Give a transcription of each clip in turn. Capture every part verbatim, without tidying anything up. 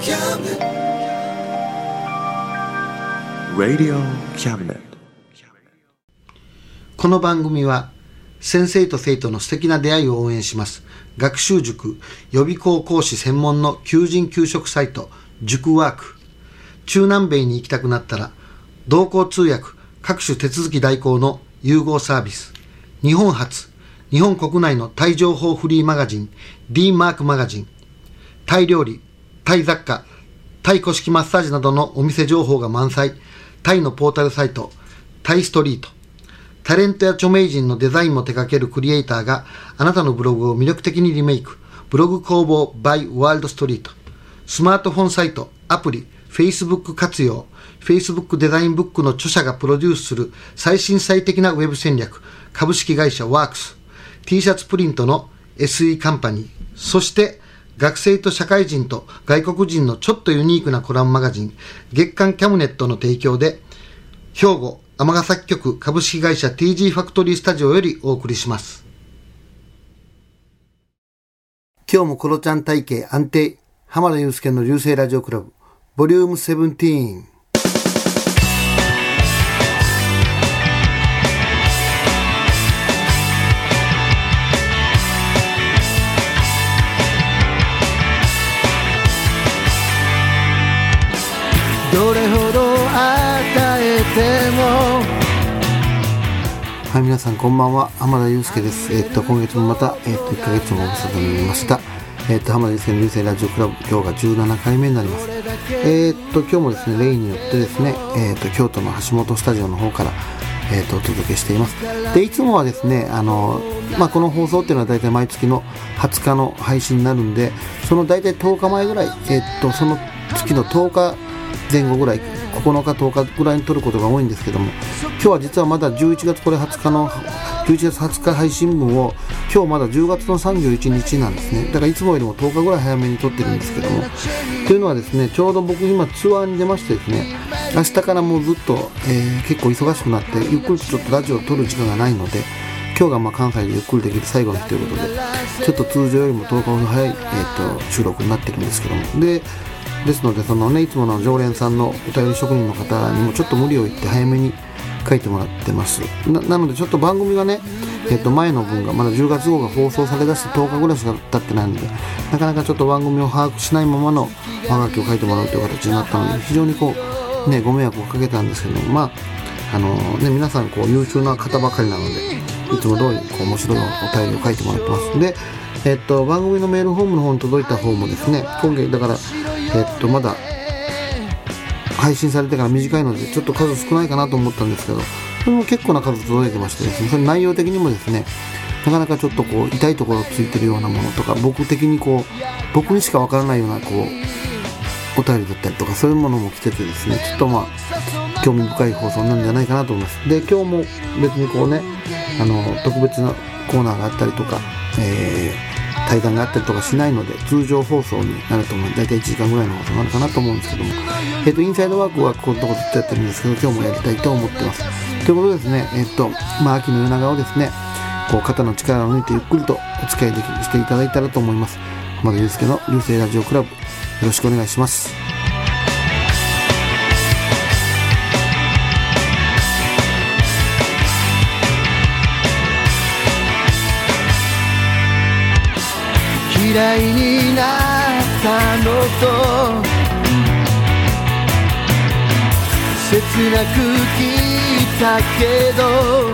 Radio Cabinet。 この番組は先生と生徒の素敵な出会いを応援します学習塾予備校講師専門の求人・求職サイト塾ワーク。中南米に行きたくなったら同行通訳各種手続き代行の融合サービス。日本初日本国内のタイ情報フリーマガジン D マークマガジン。タイ料理、タイ雑貨、タイ古式マッサージなどのお店情報が満載。タイのポータルサイトタイストリート。タレントや著名人のデザインも手掛けるクリエイターがあなたのブログを魅力的にリメイク。ブログ工房 by ワールドストリート。スマートフォンサイト、アプリ、Facebook 活用。Facebook デザインブックの著者がプロデュースする最新最適なウェブ戦略。株式会社ワークス。T シャツプリントの エスイー カンパニー。そして学生と社会人と外国人のちょっとユニークなコラムマガジン月刊キャムネットの提供で兵庫尼崎局株式会社 ティージー ファクトリースタジオよりお送りします。今日もコロちゃん体型安定浜田祐介の流星ラジオクラブボリュームセブンティーン。どれほど与えても。はい、皆さんこんばんは、浜田祐介です。えっと今月もまた、えっといっかげつもご無沙汰になりました。えっと浜田祐介の流星ラジオクラブ、今日がじゅうななかいめになります。えっと今日もですね、例によってですね、えっと京都の橋本スタジオの方からえっとお届けしています。でいつもはですね、あのまあこの放送っていうのはだいたい毎月のはつかの配信になるんで、そのだいたいとおかまえぐらい、えっとその月のとおかぜん後ぐらい、ここのかとおかぐらいに撮ることが多いんですけども、今日は実はまだじゅういちがつこれはつかのじゅういちがつはつか配信分を今日まだじゅうがつのさんじゅういちにちなんですね。だからいつもよりもとおかぐらい早めに撮ってるんですけども、というのはですね、ちょうど僕今ツアーに出ましてですね、明日からもうずっと、えー、結構忙しくなってゆっくりとちょっとラジオを撮る時間がないので、今日がまあ関西でゆっくりできる最後の日ということで、ちょっと通常よりもとおかほど早い、えー、と収録になってるんですけども、でですのでそのね、いつもの常連さんのお便り職人の方にもちょっと無理を言って早めに書いてもらってます。 な, なのでちょっと番組がね、えっと前の分がまだじゅうがつ号が放送されだしてとおかぐらいしか経ってないので、なかなかちょっと番組を把握しないままのおはがきを書いてもらうという形になったので、非常にこうねご迷惑をかけたんですけども、まああのね皆さんこう優秀な方ばかりなので、いつも通りこう面白いお便りを書いてもらってます。でえっと番組のメールフォームの方に届いた方もですね、今回だからえっとまだ配信されてから短いのでちょっと数少ないかなと思ったんですけど、それも結構な数届いてましてですね、それ内容的にもですね、なかなかちょっとこう痛いところついてるようなものとか、僕的にこう僕にしかわからないようなこうお便りだったりとか、そういうものも来ててですね、ちょっとまあ興味深い放送なんじゃないかなと思います。で今日も別にこうね、あの特別なコーナーがあったりとか、えー対談があったりとかしないので、通常放送になると思う。だいたいいちじかんぐらいの放送になるかなと思うんですけども、えっとインサイドワークはこういうとこずっとやってるんですけど、今日もやりたいと思ってます。ということでですね、えっとまあ秋の夜長をですね、こう肩の力を抜いてゆっくりとお付き合いできしていただいたらと思います。浜田祐介の流星ラジオクラブ、よろしくお願いします。嫌いになったのと切なく聞いたけど、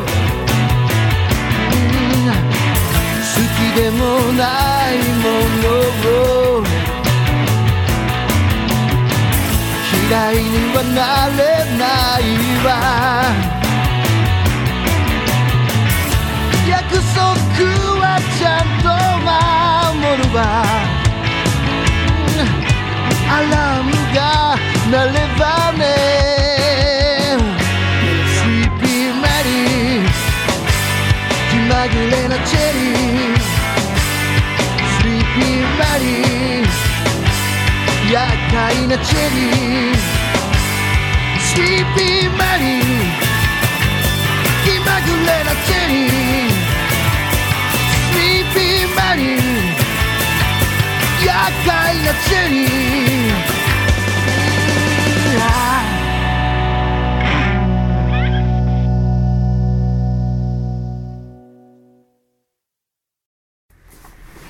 うん、好きでもないものを嫌いにはなれないわ。約束はちゃんと守るわ。アラームが鳴ればね、スリーピーマリー、気まぐれなチェリー、スリーピーマリー、厄介なチェリー、スリーピーマリー、気まぐれなチェリー、スリーピーマリー、厄介なチェリー、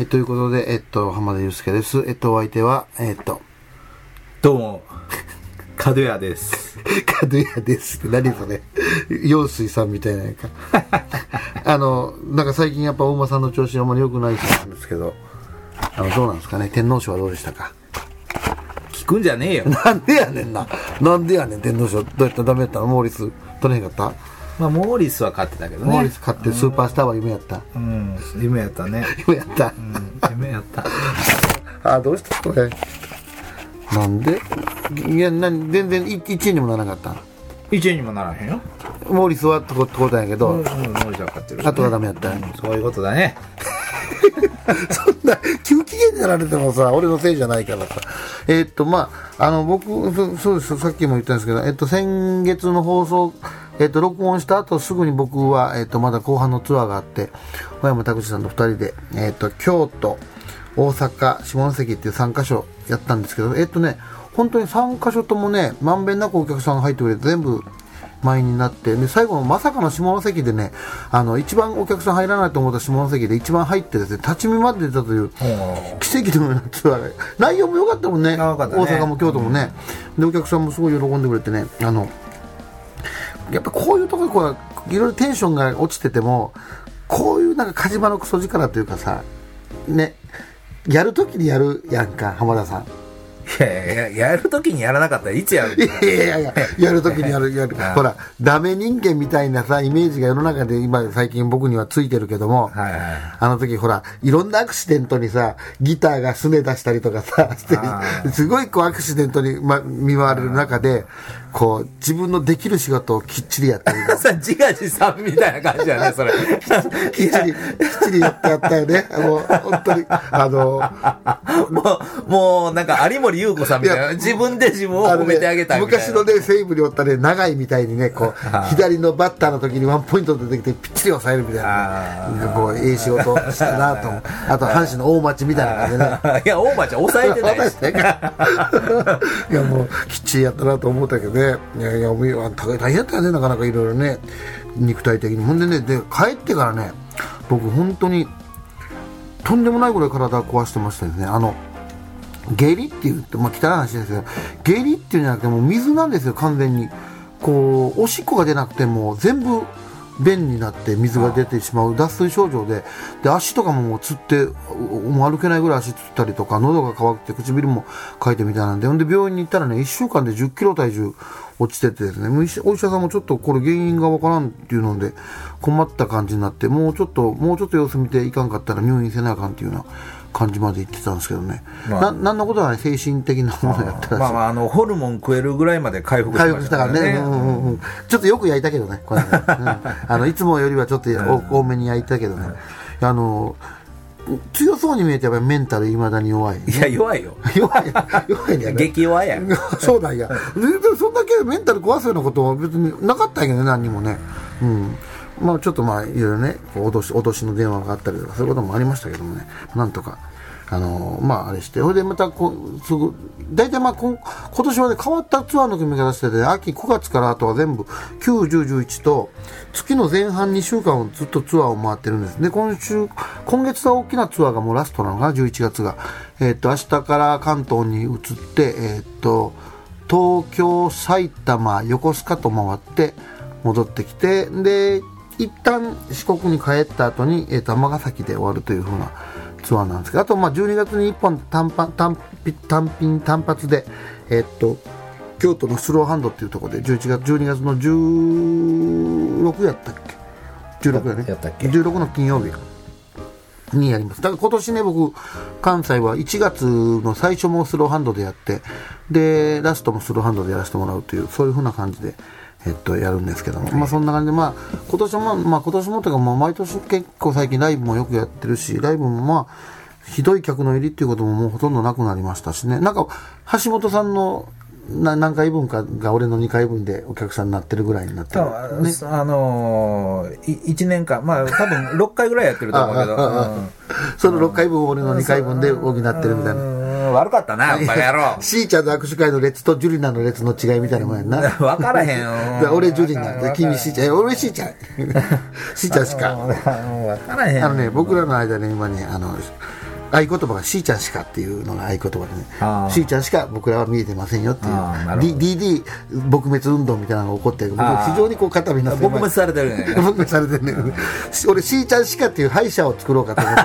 えということで、えっと、浜田祐介です。えっと、お相手は、えっと、 どうも、角屋です。 角屋ですって、何それ。陽水さんみたいなやか。あの、なんか最近やっぱ大間さんの調子あんまり良くないそうなんですけど、あの、どうなんですかね。天皇賞はどうでしたか。 聞くんじゃねえよ。 なんでやねんな。なんでやねん、天皇賞。どうやったらダメやったの？モーリス、取れへんかった？ まあ、モーリスは勝ってたけどね。 モーリス勝ってスーパースターは夢やった。 うん、夢やったね。 夢やった。 うん、夢やった。 あ、どうしたこれ。なんでいや、な全然いちいにもならなかった。 いちいにもならへんよ。 モーリスはってことなんやけど、うん、うん、モーリスは勝ってる、ね。 あとはダメやった、うん、 そういうことだね。 そんな、急機嫌になられてもさ、俺のせいじゃないからさ。えー、っと、まあ、あの、僕、そそうです、さっきも言ったんですけど、えっと、先月の放送、えっと、録音した後すぐに僕は、えっと、まだ後半のツアーがあって、小山拓司さんとふたりで、えっと、京都、大阪、下関っていうさんカ所やったんですけど、えっとね、本当にさんカ所ともね、まんべんなくお客さんが入ってくれて、全部、満員になって、で、最後のまさかの下関でね、あの、一番お客さん入らないと思った下関で一番入ってですね、立ち見まで出たという、奇跡のようなツアーが、内容も良かったもんね、ね、大阪も京都もね、うん、で、お客さんもすごい喜んでくれてね、あの、やっぱこういうところこういろいろテンションが落ちてても、こういうなんか火事場のクソ力というかさ、ね、やるときにやるやんか、浜田さん。 いやいや、やるときにやらなかったらいつやるんだよ。 いやいやいや、やるときにやる、やる。ほら、ダメ人間みたいなさ、イメージが世の中で今最近僕にはついてるけども、はいはい、あの時ほら、いろんなアクシデントにさ、ギターがすね出したりとかさ、してすごいこうアクシデントに、ま、見舞われる中で、こう、自分のできる仕事をきっちりやったり。 さ、自画自賛みたいな感じだね、それ。 きっちり、きっちりやってやったよね。もう、本当に、あの、 もう、もう、なんか有森裕子さんみたいな、自分で自分を褒めてあげたいみたいな。 昔のね、西武におったね、長いみたいにね、こう、左のバッターの時にワンポイント出てきて、ぴっちり抑えるみたいな。こう、ええ仕事したなと思う。あと、阪神の大町みたいな感じでね。 いや、大町は抑えてないし。 いや、もう、きっちりやったなと思ったけどね。いやいや、大変やったよね、なかなかいろいろね、肉体的に。ほんでね、で、帰ってからね、僕、本当に、とんでもないぐらい体壊してましたよね。あの、下痢っていうと、まあ、汚い話ですけど、下痢っていうんじゃなくて、もう水なんですよ、完全に。こう、おしっこが出なくても、全部、便になって水が出てしまう脱水症状で、で、足とかももうつって、もう歩けないぐらい足つったりとか、喉が渇くて唇も渇いてみたいなんで、ほんで病院に行ったらね、いっしゅうかんでじゅっキロ体重落ちててですね、お医者さんもちょっとこれ原因がわからんっていうので、困った感じになって、もうちょっと、もうちょっと様子見ていかんかったら入院せなあかんっていうような感じまで言ってたんですけどね。まあ、な、なんのことはね、精神的なものやったらしい。 まあまあ、あの、ホルモン食えるぐらいまで回復しましたからね。 回復したからね。うんうんうん。ちょっとよく焼いたけどね、これね。うん、あの、いつもよりはちょっと多めに焼いたけどね。あの、強そうに見えてやっぱりメンタル未だに弱い、ね。 いや、弱いよ。 弱い。弱いね。 激弱や。 そうなんや。でもそんだけメンタル壊すようなことは別になかったんやけどね、何にもね。うん。まあちょっとまあいろいろね、脅し、脅しの電話があったりとかそういうこともありましたけどもね。なんとか。あのー、まああれして、ほいでまたこう、すぐ、大体まあ今年はね、変わったツアーの組み方してて、秋くがつからあとは全部きゅう、じゅう、じゅういちと、月の前半にしゅうかんをずっとツアーを回ってるんです。で、今週、今月は大きなツアーがもうラストなのかな、じゅういちがつが。えー、っと、明日から関東に移って、えー、っと、東京、埼玉、横須賀と回って戻ってきて、で、一旦四国に帰った後に、えー、っと、尼崎で終わるというふうなツアーなんですけど、あと、まあ、じゅうにがつにいっぽん単発、単品、単発で、えー、っと、京都のスローハンドっていうところで、じゅういちがつ、じゅうにがつのじゅうろくやったっけ ?じゅうろくやね。 やったっけじゅうろくの金曜日にやります。だから今年ね、僕、関西はいちがつの最初もスローハンドでやって、で、ラストもスローハンドでやらせてもらうという、そういう風な感じで、えっと、やるんですけども、まあそんな感じで、まあ、今年も、まあ今年もというか、まあ毎年結構最近ライブもよくやってるし、ライブもまあ、ひどい客の入りっていうことももうほとんどなくなりましたしね。なんか、橋本さんのな何回分かが俺のにかいぶんでお客さんになってるぐらいになってる、ね。 あのー、いちねんかん、まあ多分ろっかいぐらいやってると思うけど。うん、 そのろっかいぶん俺のにかいぶんで補ってるみたいな。 悪かったな、バカ野郎。 しーちゃんの握手会の列とジュリナの列の違いみたいなもんやんな。 分からへんよ。 俺ジュリナで、君しーちゃん、俺しーちゃん。しーちゃんしか。 分からへん。 あのね、僕らの間ね、今ね、あの、 合言葉がしーちゃんしかっていうのが合言葉でね、しーちゃんしか僕らは見えてませんよっていう ディーディー 撲滅運動みたいなのが起こって僕非常にこう肩身な撲滅されてるね撲滅されてるね俺しーちゃんしかっていう歯医者を作ろうかと思って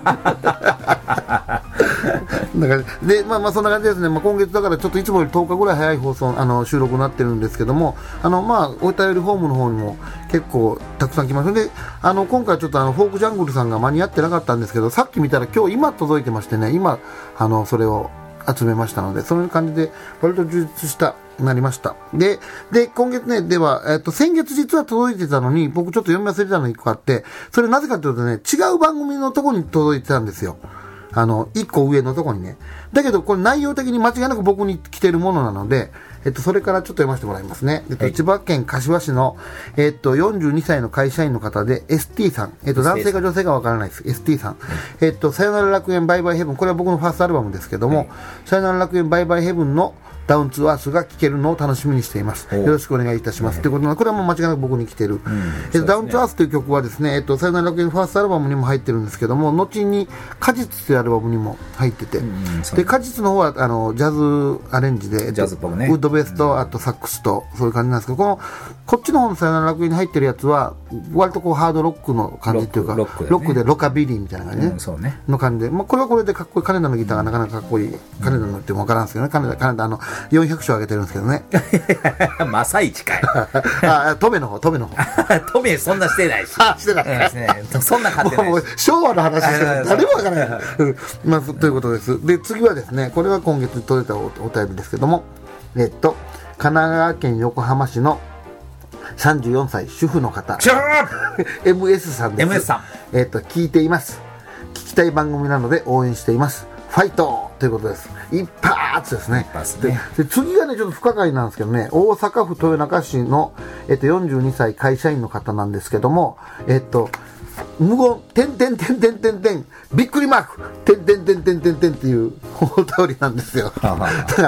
だからで、まあ、まあそんな感じですね、まあ、今月だからちょっといつもよりとおかぐらい早い放送あの収録になってるんですけども、あのまあお便りフォームの方にも結構たくさん来ますので、あの今回ちょっとあのフォークジャングルさんが間に合ってなかったんですけど、さっき見たら今日今届いてましてね、今あのそれを集めましたので、そういう感じで割と充実したなりました。で、で今月ね、では、えっと先月実は届いてたのに僕ちょっと読み忘れてたのがいっこあって、それなぜかというとね、違う番組のところに届いてたんですよ。あのいっこ上のところにね。だけどこれ内容的に間違いなく僕に来てるものなので、えっとそれからちょっと読ませてもらいますね。えっと、はい、千葉県柏市のえっとよんじゅうにさいの会社員の方で エスティー さん、えっと男性か女性かわからないです。エスティー さん、はい、えっとさよなら楽園バイバイヘブン、これは僕のファーストアルバムですけども、はい、さよなら楽園バイバイヘブンのダウンツーアースが聴けるのを楽しみにしています。よろしくお願いいたします。ということで、これはもう間違いなく僕に来てる。うんえっとね、ダウンツーアースという曲はですね、えっと、さよなら楽園ファーストアルバムにも入ってるんですけども、後に果実というアルバムにも入ってて、うん、で果実の方はあのジャズアレンジで、 ジャズっぽくね、 ウッドベースと、あとサックスとそういう感じなんですけど、このこっちの方のさよなら楽園に入ってるやつは割とこうハードロックの感じというか、ロック、ロックね、ロックでロカビリーみたいな感じ、ねうんそうね、の感じで、まあ、これはこれでかっこいい。金田のギターがなかなかかっこいい。金田のってもわからんですけどね、金田、金田あのよんひゃくしょう上げてるんですけどね。 マサイチかい。 あ、トメの方、トメの方。 トメそんなしてないし。 あ、してない。 ね、そんな買ってないし。 昭和の話してる。誰もわからない。まあ、ということです。で、次はですね、これは今月届いた お, お便りですけども、えっと、神奈川県横浜市のさんじゅうよんさい主婦の方。エムエス さんです。エムエス さん。えっと、聞いています。聞きたい番組なので応援しています。ファイトということです。一発ですね。で, で次がねちょっと不可解なんですけどね、大阪府豊中市の、えっと、よんじゅうにさい会社員の方なんですけども、えっと無言、てんてんてんてんてんてん、びっくりマーク、てんてんてんてんてんてんっていうお便りなんですよ。だから、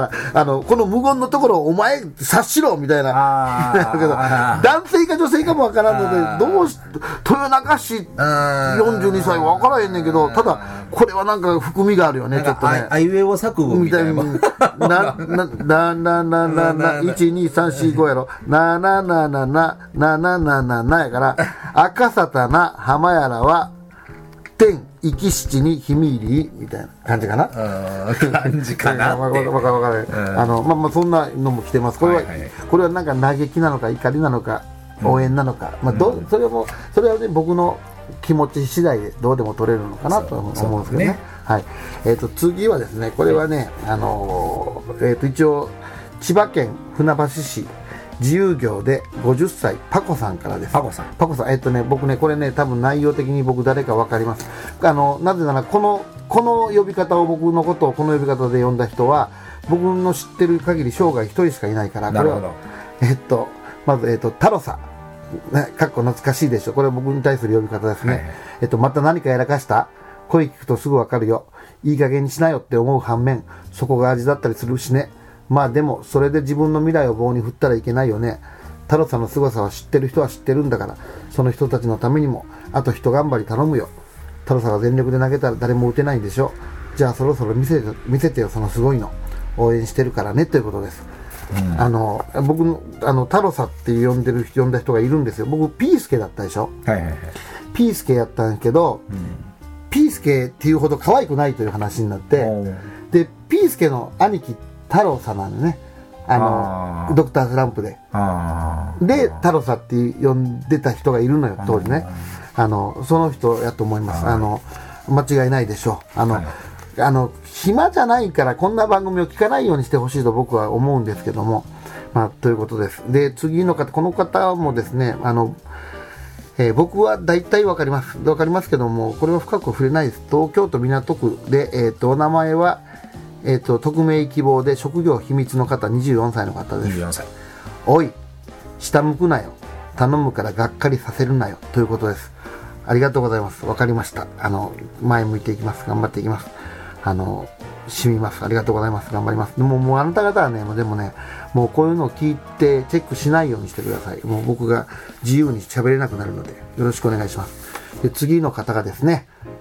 あの、この無言のところをお前察しろみたいな。だけど、男性か女性かもわからんので、どうし、豊中市よんじゅうにさいわからへんねんけど、ただ、これはなんか含みがあるよね、ちょっとね。 あいうえお作文みたいな。 な、な、な、な、な、な、いち、に、さん、し、ごやろ。な、な、な、な、な、な、な、な、な、なやから、赤沙汰な浜やらは、天、生き七にひみ入り、みたいな感じかな。 感じかな。 わかるわかるわかる。あの、まあまあ、そんなのも来てます。これは、これはなんか嘆きなのか、怒りなのか、応援なのか。まあ、ど、それも、それはね、僕の気持ち次第でどうでも取れるのかなと思うんですけどね。はい。えっと、次はですね、これはね、あの、えっと、一応、千葉県船橋市、自由業でごじゅっさいパコさんからです。 パコさん。 パコさん。えっとね、僕ね、これね、多分内容的に僕誰かわかります。あの、なぜなら、この、この呼び方を僕のことをこの呼び方で呼んだ人は、僕の知ってる限り生涯一人しかいないから、 なるほど。 えっと、まず、えっと、タロサ。ね、かっこ懐かしいでしょ。これは僕に対する呼び方ですね。はいはい、えっと、また何かやらかした声聞くとすぐわかるよ。いい加減にしなよって思う反面、そこが味だったりするしね。まあでもそれで自分の未来を棒に振ったらいけないよね。太郎さんの凄さは知ってる人は知ってるんだから、その人たちのためにもあと一頑張り頼むよ。太郎さんが全力で投げたら誰も打てないんでしょ。じゃあそろそろ見せて見せてよ、そのすごいの。応援してるからねということです。うん、あの僕のあの太郎さんって呼んでる呼んだ人がいるんですよ。僕ピースケだったでしょ。 はいはいはい。 ピースケやったんやけど、うん、ピースケっていうほど可愛くないという話になって、でピースケの兄貴太郎さんなんでね、あのあドクタースランプでで太郎さんって呼んでた人がいるのよ当時ね。あのその人やと思います。あの間違いないでしょう。あの、はい、あの暇じゃないからこんな番組を聞かないようにしてほしいと僕は思うんですけども、まあということです。で次の方、この方もですね、あの、えー、僕は大体わかりますわかりますけども、これは深く触れないです。東京都港区で、えー、とお名前はえー、と匿名希望で職業秘密の方、にじゅうよんさいの方です。 にじゅうよんさい。 おい下向くなよ、頼むからがっかりさせるなよということです。ありがとうございます。わかりました。あの前向いていきます。頑張っていきます。あの染みます。ありがとうございます。頑張ります。でももうあなた方はね、もうでもね、もうこういうのを聞いてチェックしないようにしてください。もう僕が自由に喋れなくなるのでよろしくお願いします。で次の方がですね、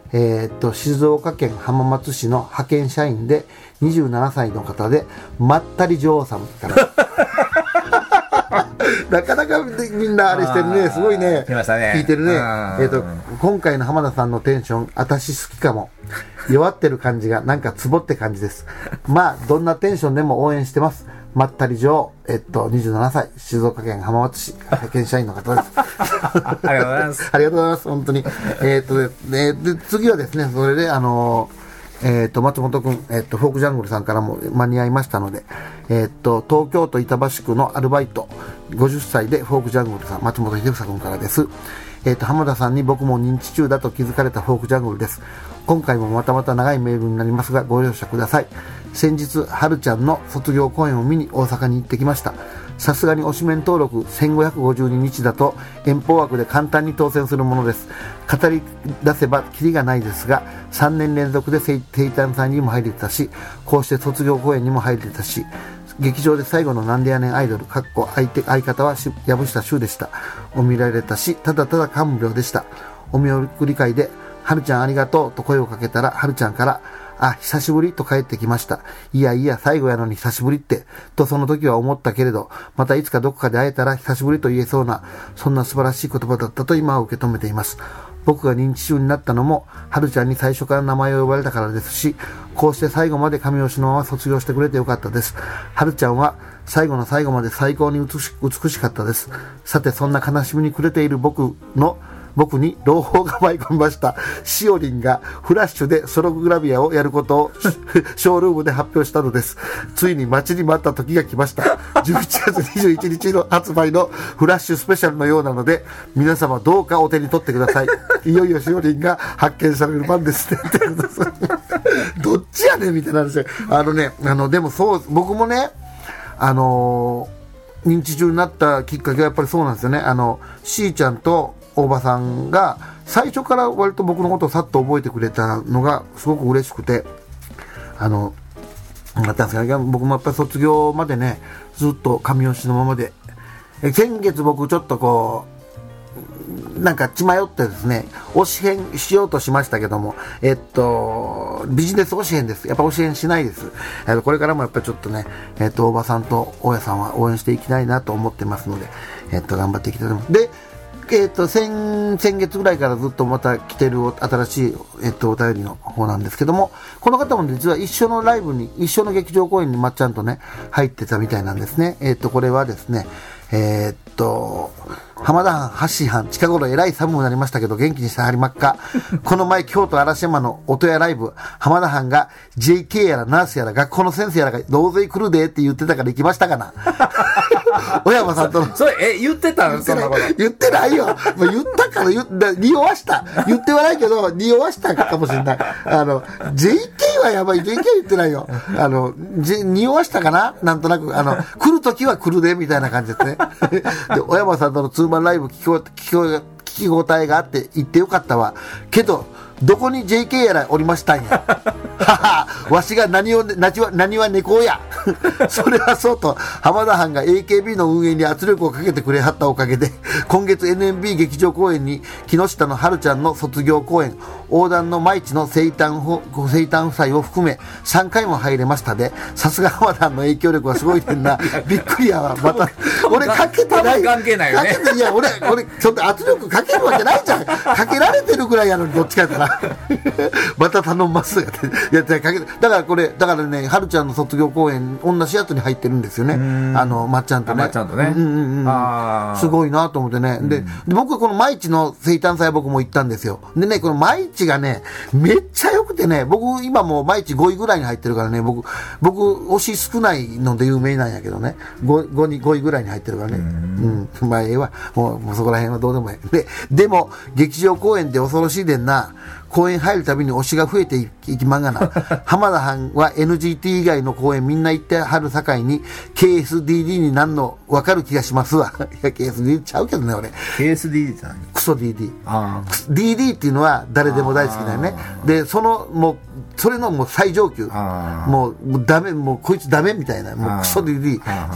えー、っと静岡県浜松市の派遣社員でにじゅうななさいの方で、まったり女王さんからなかなかみんなあれしてるね、すごいね、 来ましたね、 聞いてるね。えー、と今回の浜田さんのテンション、私好きかも。弱ってる感じがなんかツボって感じです。まあどんなテンションでも応援してます。まったり女王、えっとにじゅうななさい、静岡県浜松市派遣社員の方です。 ありがとうございます。 ありがとうございます。本当に。えー、っとでで次はですね、それであのーえー、と松本くん、えー、とフォークジャングルさんからも間に合いましたので、えー、と東京都板橋区のアルバイトごじゅっさいでフォークジャングルさん、松本秀房くんからです。えー、と浜田さんに僕も認知中だと気づかれたフォークジャングルです。今回もまたまた長いメールになりますがご容赦ください。先日はるちゃんの卒業公演を見に大阪に行ってきました。さすがに推しメン登録せんごひゃくごじゅうににちだと遠方枠で簡単に当選するものです。語り出せばキリがないですが、さんねん連続で生誕祭にも入れてたし、こうして卒業公演にも入れてたし、劇場で最後のなんでやねんアイドルかっこ相手相方は藪下柊でしたを見られたし、ただただ感無量でした。お見送り会ではるちゃんありがとうと声をかけたら、はるちゃんからあ、久しぶりと帰ってきました。いやいや、最後やのに久しぶりって、とその時は思ったけれど、またいつかどこかで会えたら久しぶりと言えそうな、そんな素晴らしい言葉だったと今は受け止めています。僕が認知症になったのも、はるちゃんに最初から名前を呼ばれたからですし、こうして最後まで神吉のまま卒業してくれてよかったです。はるちゃんは最後の最後まで最高に美し、美しかったです。さて、そんな悲しみに暮れている僕の、僕に朗報が舞い込みました。しおりんがフラッシュでソログラビアをやることをショールームで発表したのです。ついに待ちに待った時が来ました。じゅういちがつにじゅういちにちの発売のフラッシュスペシャルのようなので、皆様どうかお手に取ってください。いよいよしおりんが発見される番ですね。どっちやねんみたいな話。あのね、あのでもそう、僕もね、あのー、認知症になったきっかけはやっぱりそうなんですよね。あのしーちゃんと大場さんが最初から割と僕のことをさっと覚えてくれたのがすごく嬉しくて、あのだったんですが、僕もやっぱり卒業までねずっと神吉のままで、え先月僕ちょっとこうなんか血迷ってですね推し変しようとしましたけども、えっとビジネス推し変です。やっぱ推し変しないです。えっとこれからもやっぱりちょっとね、えっと大場さんと大家さんは応援していきたいなと思ってますので、えっと頑張っていきたいと思います。でえー、と 先, 先月ぐらいからずっとまた来てる新しい、えー、とお便りの方なんですけども、この方も実は一緒のライブに一緒の劇場公演にまっちゃんとね入ってたみたいなんですね。えっ、ー、とこれはですね、えっ、ー、と浜田藩、ハッシー藩、近頃えらい寒くなりましたけど元気にしてはりまっか。この前京都嵐山の音屋ライブ、浜田藩が ジェイケー やらナースやら学校の先生やらが大勢来るでって言ってたから行きましたかな。小山さんとのそれえ言ってたのそんなこと言ってないよ。もう言ったから言った匂わした言ってはないけど匂わしたかもしれない。あの ジェイケー はやばい。 ジェイケー 言ってないよ。あの匂わしたかな、なんとなくあの来るときは来るでみたいな感じですね。で小山さんとのツーマンライブ聞き聞き応えがあって行ってよかったわけど、どこに ジェイケー やらおりましたんや。はは、わしが何を何は何は猫や。それはそうと浜田藩が エーケービー の運営に圧力をかけてくれはったおかげで、今月 エヌエムビー 劇場公演に木下の春ちゃんの卒業公演、横断の舞地の生誕生誕夫妻を含めさんかいも入れましたで、さすが浜田藩の影響力はすごいねんな。びっくりやわ。また俺かけてない。 関係ないよね。 かけていや俺俺ちょっと圧力かけるわけないじゃん。かけられてるぐらいやのにどっちかやったら。また頼んますやってやってかけて、だからこれだからね、はるちゃんの卒業公演同じやつに入ってるんですよね。あのまっちゃんとね。 まっちゃんとね。 うんうんうん。あすごいなと思ってね。で、で僕はこの毎日の生誕祭僕も行ったんですよ。でね、この毎日がねめっちゃ良くてね、僕今もう毎日ごいぐらいに入ってるからね、僕僕推し少ないので有名なんやけどね、 5, 5, にごいぐらいに入ってるからね。うんうん、まあええわ、もう、もうそこら辺はどうでもええ。ででも劇場公演って恐ろしいでんな。公演入るたびに推しが増えていきまんがな。浜田藩は エヌジーティー 以外の公演みんな行ってはるさかいに ケーエスディーディー になんの分かる気がしますわ。いや ケーエスディーディー ちゃうけどね俺。 ケーエスディーディー って何？ クソ ディーディー。 あディーディー っていうのは誰でも大好きだよね。でそのもうそれのもう最上級。もうもうダメ、もうこいつダメみたいな、もうクソ ディーディー っていうのが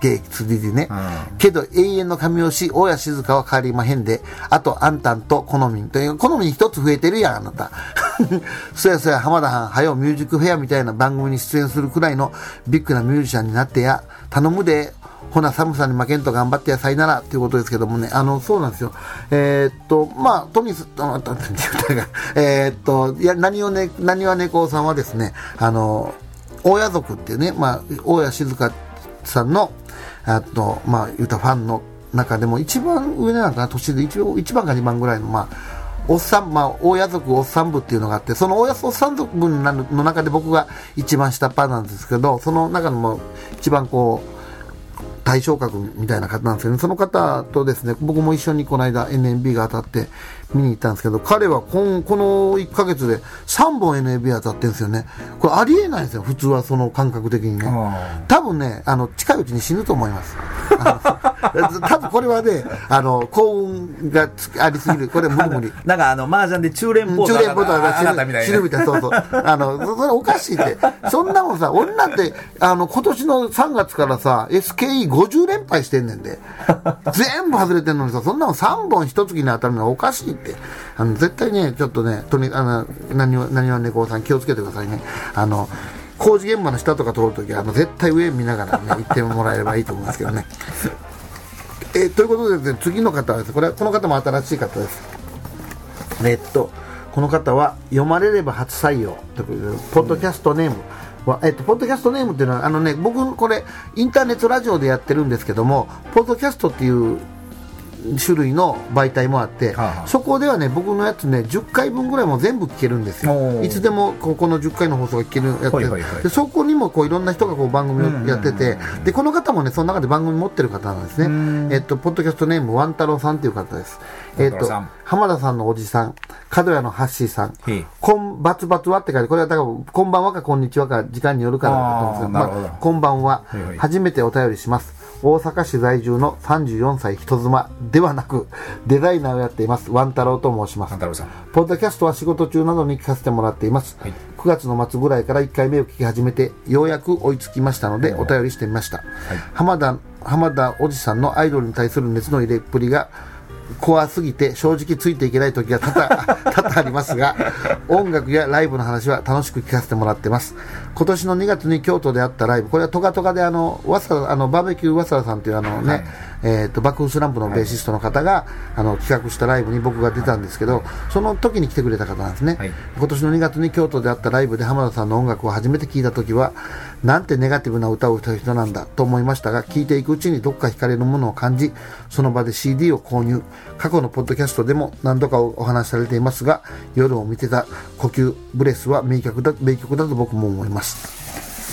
ゲー ツーディー でね、うん、けど永遠の神押し大谷静香は変わりまへんで、あとあんたんと好みんという好みに一つ増えてるやんあなたそやそや浜田はんはよミュージックフェアみたいな番組に出演するくらいのビッグなミュージシャンになってや頼むで、ほな寒さに負けんと頑張ってやさいならということですけどもね、あのそうなんですよ。えー、っとまあトミスあえー、っといや何をね何は猫さんはですね、あの大家族っていうね、まあ大谷静香さんのあとまあ言うたファンの中でも一番上なのかな、年で一番一番か二番ぐらいのまあおっさん、まあ、大家族おっさん部っていうのがあって、その大家族おっさん部の中で僕が一番下っ端なんですけど、その中でも一番こう対象格みたいな方なんですけど、ね、その方とですね、僕も一緒にこの間 エヌエヌビー が当たって見に行ったんですけど、彼はこんこのいっかげつでさんぼん エヌエヌビー 当たってるんですよね。これありえないんですよ、普通はその感覚的にね。多分ね、あの近いうちに死ぬと思います。多分これはね、あの幸運がありすぎる、これ無理無理。 なんかあの麻雀で中連ポートが死ぬみたいな、死ぬみたいな、そうそう。あのそれおかしいって。そんなもんさ、俺なんてあの今年のさんがつからさ エスケーイーごじゅう 連敗してんねんで、全部外れてんのにさ、そんなのさんぼん一月に当たるのはおかしいって。あの絶対ね、ちょっとね、とにあの何は何は猫さん気をつけてくださいね。あの工事現場の下とか通るときはあの絶対上見ながらね行ってもらえればいいと思いますけどね。えー、ということでですね、次の方はですね、これはこの方も新しい方です。えー、っとこの方は読まれれば初採用というポッドキャストネームは、えー、っとポッドキャストネームっていうのはあのね、僕これインターネットラジオでやってるんですけども、ポッドキャストっていう種類の媒体もあって、はあはあ、そこではね僕のやつねじゅっかいぶんぐらいも全部聞けるんですよ。いつでもここのじゅっかいの放送が聞けるやつで、はいはいはい、でそこにもこういろんな人がこう番組をやってて、でこの方もねその中で番組持ってる方なんですね。えっとポッドキャストネームワン太郎さんという方です。えっと浜田さんのおじさん、角谷のハッシーさん、こんバツバツはって書いて、これはだからこんばんはかこんにちはか時間によるからだと思うんですけど、まあ、こんばんは、はいはい、初めてお便りします。大阪市在住のさんじゅうよんさい人妻ではなくデザイナーをやっていますワン太郎と申します。ワン太郎さん、ポッドキャストは仕事中などに聞かせてもらっています、はい、くがつの末ぐらいからいっかいめを聞き始めてようやく追いつきましたのでお便りしてみました、はい、浜田浜田おじさんのアイドルに対する熱の入れっぷりが怖すぎて正直ついていけない時が多々多々ありますが、音楽やライブの話は楽しく聞かせてもらってます。今年のにがつに京都であったライブ、これはトガトガであのわさあのバーベキューわさらさんというあのね、はい、えー、とバックスランプのベーシストの方が、はい、あの企画したライブに僕が出たんですけど、その時に来てくれた方なんですね、はい、今年のにがつに京都であったライブで浜田さんの音楽を初めて聴いた時はなんてネガティブな歌を歌う人なんだと思いましたが、聴いていくうちにどっか惹かれるものを感じ、その場で シーディー を購入。過去のポッドキャストでも何度かお話しされていますが、夜を見てた呼吸ブレスは名曲だ名曲だと僕も思います、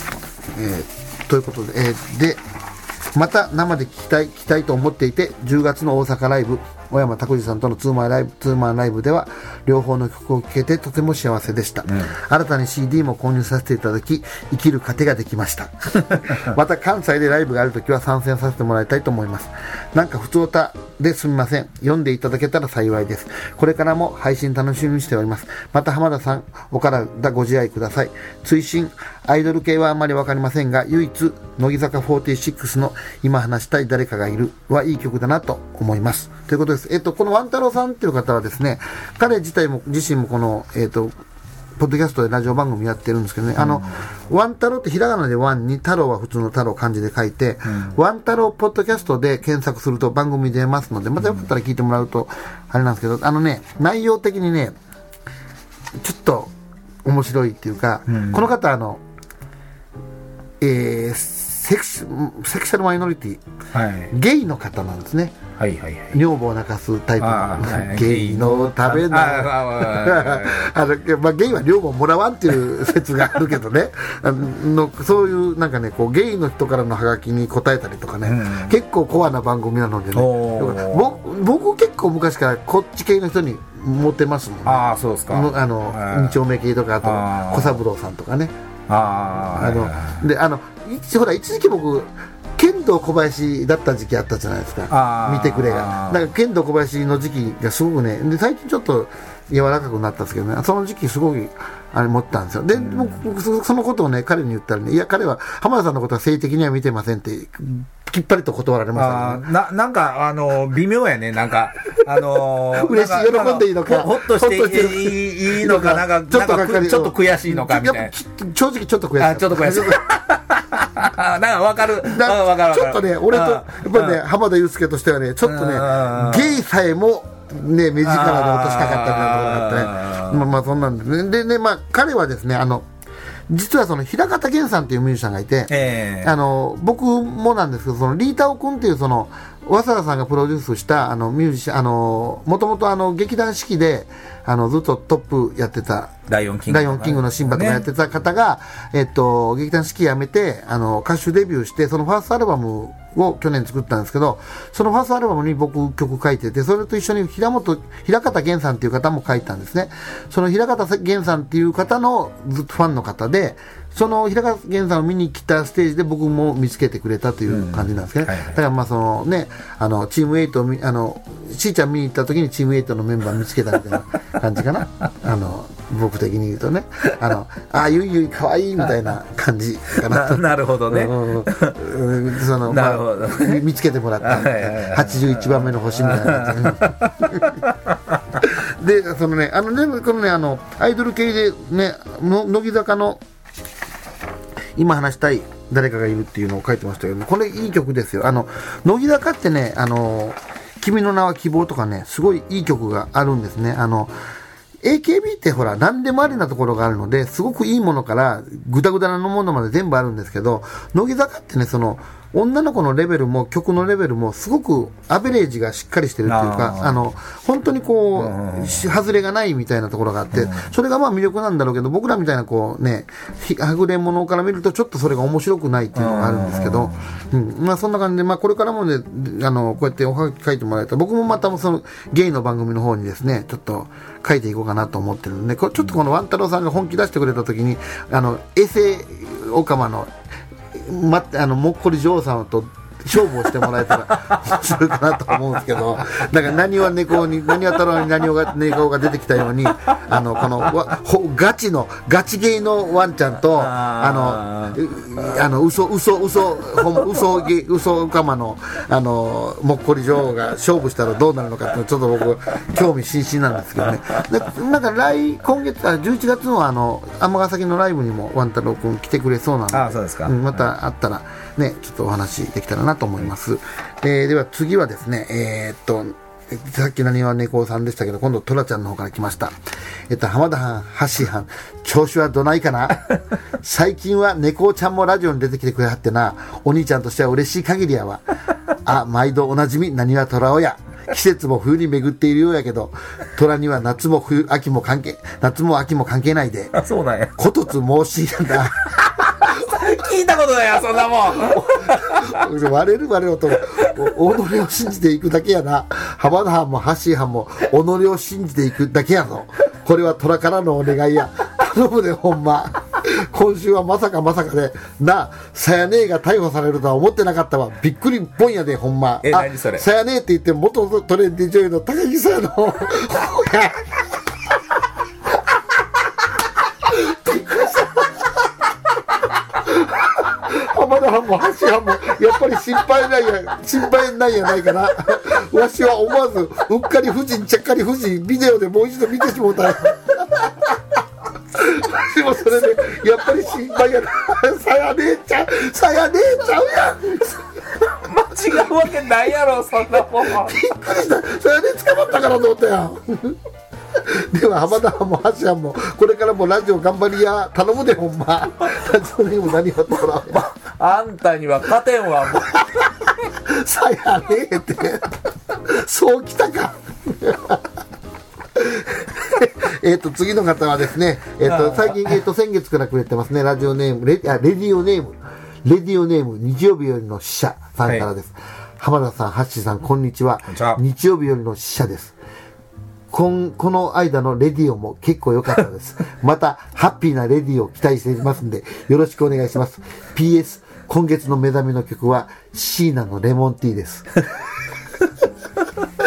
えー、ということで、えー、でまた生で聞きたい聞きたいと思っていて、じゅうがつの大阪ライブ、小山拓司さんとのツーマンライブ、ツーマンライブでは両方の曲を聴けてとても幸せでした、うん、新たに シーディー も購入させていただき生きる糧ができましたまた関西でライブがあるときは参戦させてもらいたいと思います。なんか普通歌ですみません、読んでいただけたら幸いです。これからも配信楽しみにしております。また浜田さんお体ご自愛ください。追伸アイドル系はあまりわかりませんが、唯一乃木坂フォーティシックスの今話したい誰かがいるはいい曲だなと思いますということです。えっとこのワン太郎さんっていう方はですね、彼自体も自身もこのえっとポッドキャストでラジオ番組やってるんですけどね、うん、あのワン太郎ってひらがなでワンに太郎は普通の太郎漢字で書いて、うん、ワン太郎ポッドキャストで検索すると番組出ますので、またよかったら聞いてもらうとあれなんですけど、あのね内容的にねちょっと面白いっていうか、うん、この方あのえー、セクシ、セクシャルマイノリティ、はい、ゲイの方なんですね。はいはいはい、女房を泣かすタイプの、はい、ゲイの食べないあの、まあ、ゲイは女房もらわんっていう説があるけどねあのそういうなんかねこうゲイの人からのハガキに答えたりとかね、うん、結構コアな番組なのでね、僕, 僕結構昔からこっち系の人にモテますもんね。ああそうですか。あのに丁目系とかあと小三郎さんとかね、ああのであのほら一時期僕剣道小林だった時期あったじゃないですか、見てくれが。だから剣道小林の時期がすごくね、で最近ちょっと柔らかくなったんですけどね、その時期すごくあれ持ったんですよ。で、うん、僕そのことをね彼に言ったらね、いや彼は浜田さんのことは性的には見てませんってきっぱりと断られましたね。 な、なんか、あの、微妙やね。なんか、あのー、 嬉しい、喜んでいいのか。 ほっとしていいのか、なんか、ちょっとちょっと悔しいのか、みたいな。 正直ちょっと悔しい。 あ、ちょっと悔しい。なんかわかる。わかる。 ちょっとね、俺と、やっぱりね、浜田祐介としてはね、ちょっとね、ゲイさえも、ね、目力で落としたかったみたいなところがあってね。まあまあ、そんなんでね。でね、まあ、彼はですね、あの、実はその平方源さんっていうミュージシャンがいて、えー、あの僕もなんですけど、そのリータオ君っていうその早稲田さんがプロデュースしたあのミュージシャン、あのもともとあの劇団四季であのずっとトップやってたライオンキング、 ライオンキングのシンバとかやってた方が、ね、えっと劇団四季辞めてあの歌手デビューして、そのファーストアルバムを去年作ったんですけど、そのファーストアルバムに僕曲書いてて、それと一緒に平本平方源さんっていう方も書いたんですね。その平方源さんっていう方のずっとファンの方で、その平方源さんを見に来たステージで僕も見つけてくれたという感じなんですけど、ね、うんはいはい、だからまあそのね、あのチームエイトをあのしーちゃん見に行った時にチームエイトのメンバー見つけたみたいな感じかな。あの僕的に言うとね、あのあゆいゆいかわいいみたいな感じかな。 な, なるほどね。 うん、そのなるほど、まあ、見つけてもらったはちじゅういちばんめの星みたいな感じで、そのね、あのね、このね、あのアイドル系でね、の乃木坂の今話したい誰かがいるっていうのを書いてましたけど、これいい曲ですよ。あの乃木坂ってね、あの君の名は希望とかね、すごいいい曲があるんですね。あの エーケービー ってほら何でもありなところがあるので、すごくいいものからグダグダなものまで全部あるんですけど、乃木坂ってね、その女の子のレベルも曲のレベルもすごくアベレージがしっかりしてるっていうか、あの本当にこう、うん、外れがないみたいなところがあって、うん、それがまあ魅力なんだろうけど、僕らみたいなこうね、はぐれ者から見るとちょっとそれが面白くないっていうのがあるんですけど、うん、まあそんな感じで、まあこれからもね、あのこうやっておはがき書いてもらえたら、僕もまたそのゲイの番組の方にですね、ちょっと書いていこうかなと思ってるんで、ちょっとこのワン太郎さんが本気出してくれた時に、あの衛星オカマのま、あのもっこり女王さんと勝負をしてもらえたら面白いかなと思うんですけど、だから何は猫に何は太郎に何は猫が出てきたように、あのこのわガチのガチゲイのワンちゃんとあのあの嘘嘘嘘嘘ゲ嘘オカマのあのもっこり女王が勝負したらどうなるのかってちょっと僕興味津々なんですけどね。でなんか来今月あじゅういちがつのあの尼崎のライブにもワン太郎くん来てくれそうなので、 あそうですか、 うん、また会ったらねちょっとお話できたらなと思います。えー、では次はですね、えー、っとさっき何は猫さんでしたけど、今度トラちゃんの方から来ました。えっと浜田藩ハッシー藩調子はどないかな最近は猫ちゃんもラジオに出てきてくれはってな、お兄ちゃんとしては嬉しい限りやわ。あ毎度おなじみ何は虎をや、季節も冬に巡っているようやけど、虎には夏も冬秋も関係夏も秋も関係ないで、 あそうなんや、 ことつ申しいなんだ聞いたことないやそんなもん割れる割れると己を信じていくだけやな。浜田藩もハッシー藩も己を信じていくだけやぞ。これは虎からのお願いや、頼むでほんま。今週はまさかまさかでな、さやねえが逮捕されるとは思ってなかったわ。びっくりぽんやでほんま。 え何それ、 さやねえって言って元トレンディ女優の高木さやの浜田藩もハッシー藩もやっぱり心配ないや心配ないやないかな。わしは思わずうっかり夫人ちゃっかり夫人ビデオでもう一度見てしもうたよ。でもそれでやっぱり心配やな。さやねえちゃうさやねえちゃうやん間違うわけないやろそんなもん。びっくりした。さやねえ捕まったからと思ったやんでは浜田もハッシャンもこれからもラジオ頑張りや、頼むでほんま。ラジオネーム何やったらあんたには勝てんわもうさやねえってそうきたかえっと次の方はですね、えっ、ー、と最近、えー、と先月からくれてますね。ラジオネームレあレディオネームレディオネーム日曜日よりの使者さんからです、はい、浜田さんハッシーさんこんにちは。日曜日よりの使者です。こんこの間のレディオも結構良かったです。またハッピーなレディオを期待していますんでよろしくお願いします。 ピーエス 今月の目覚めの曲は椎名のレモンティーです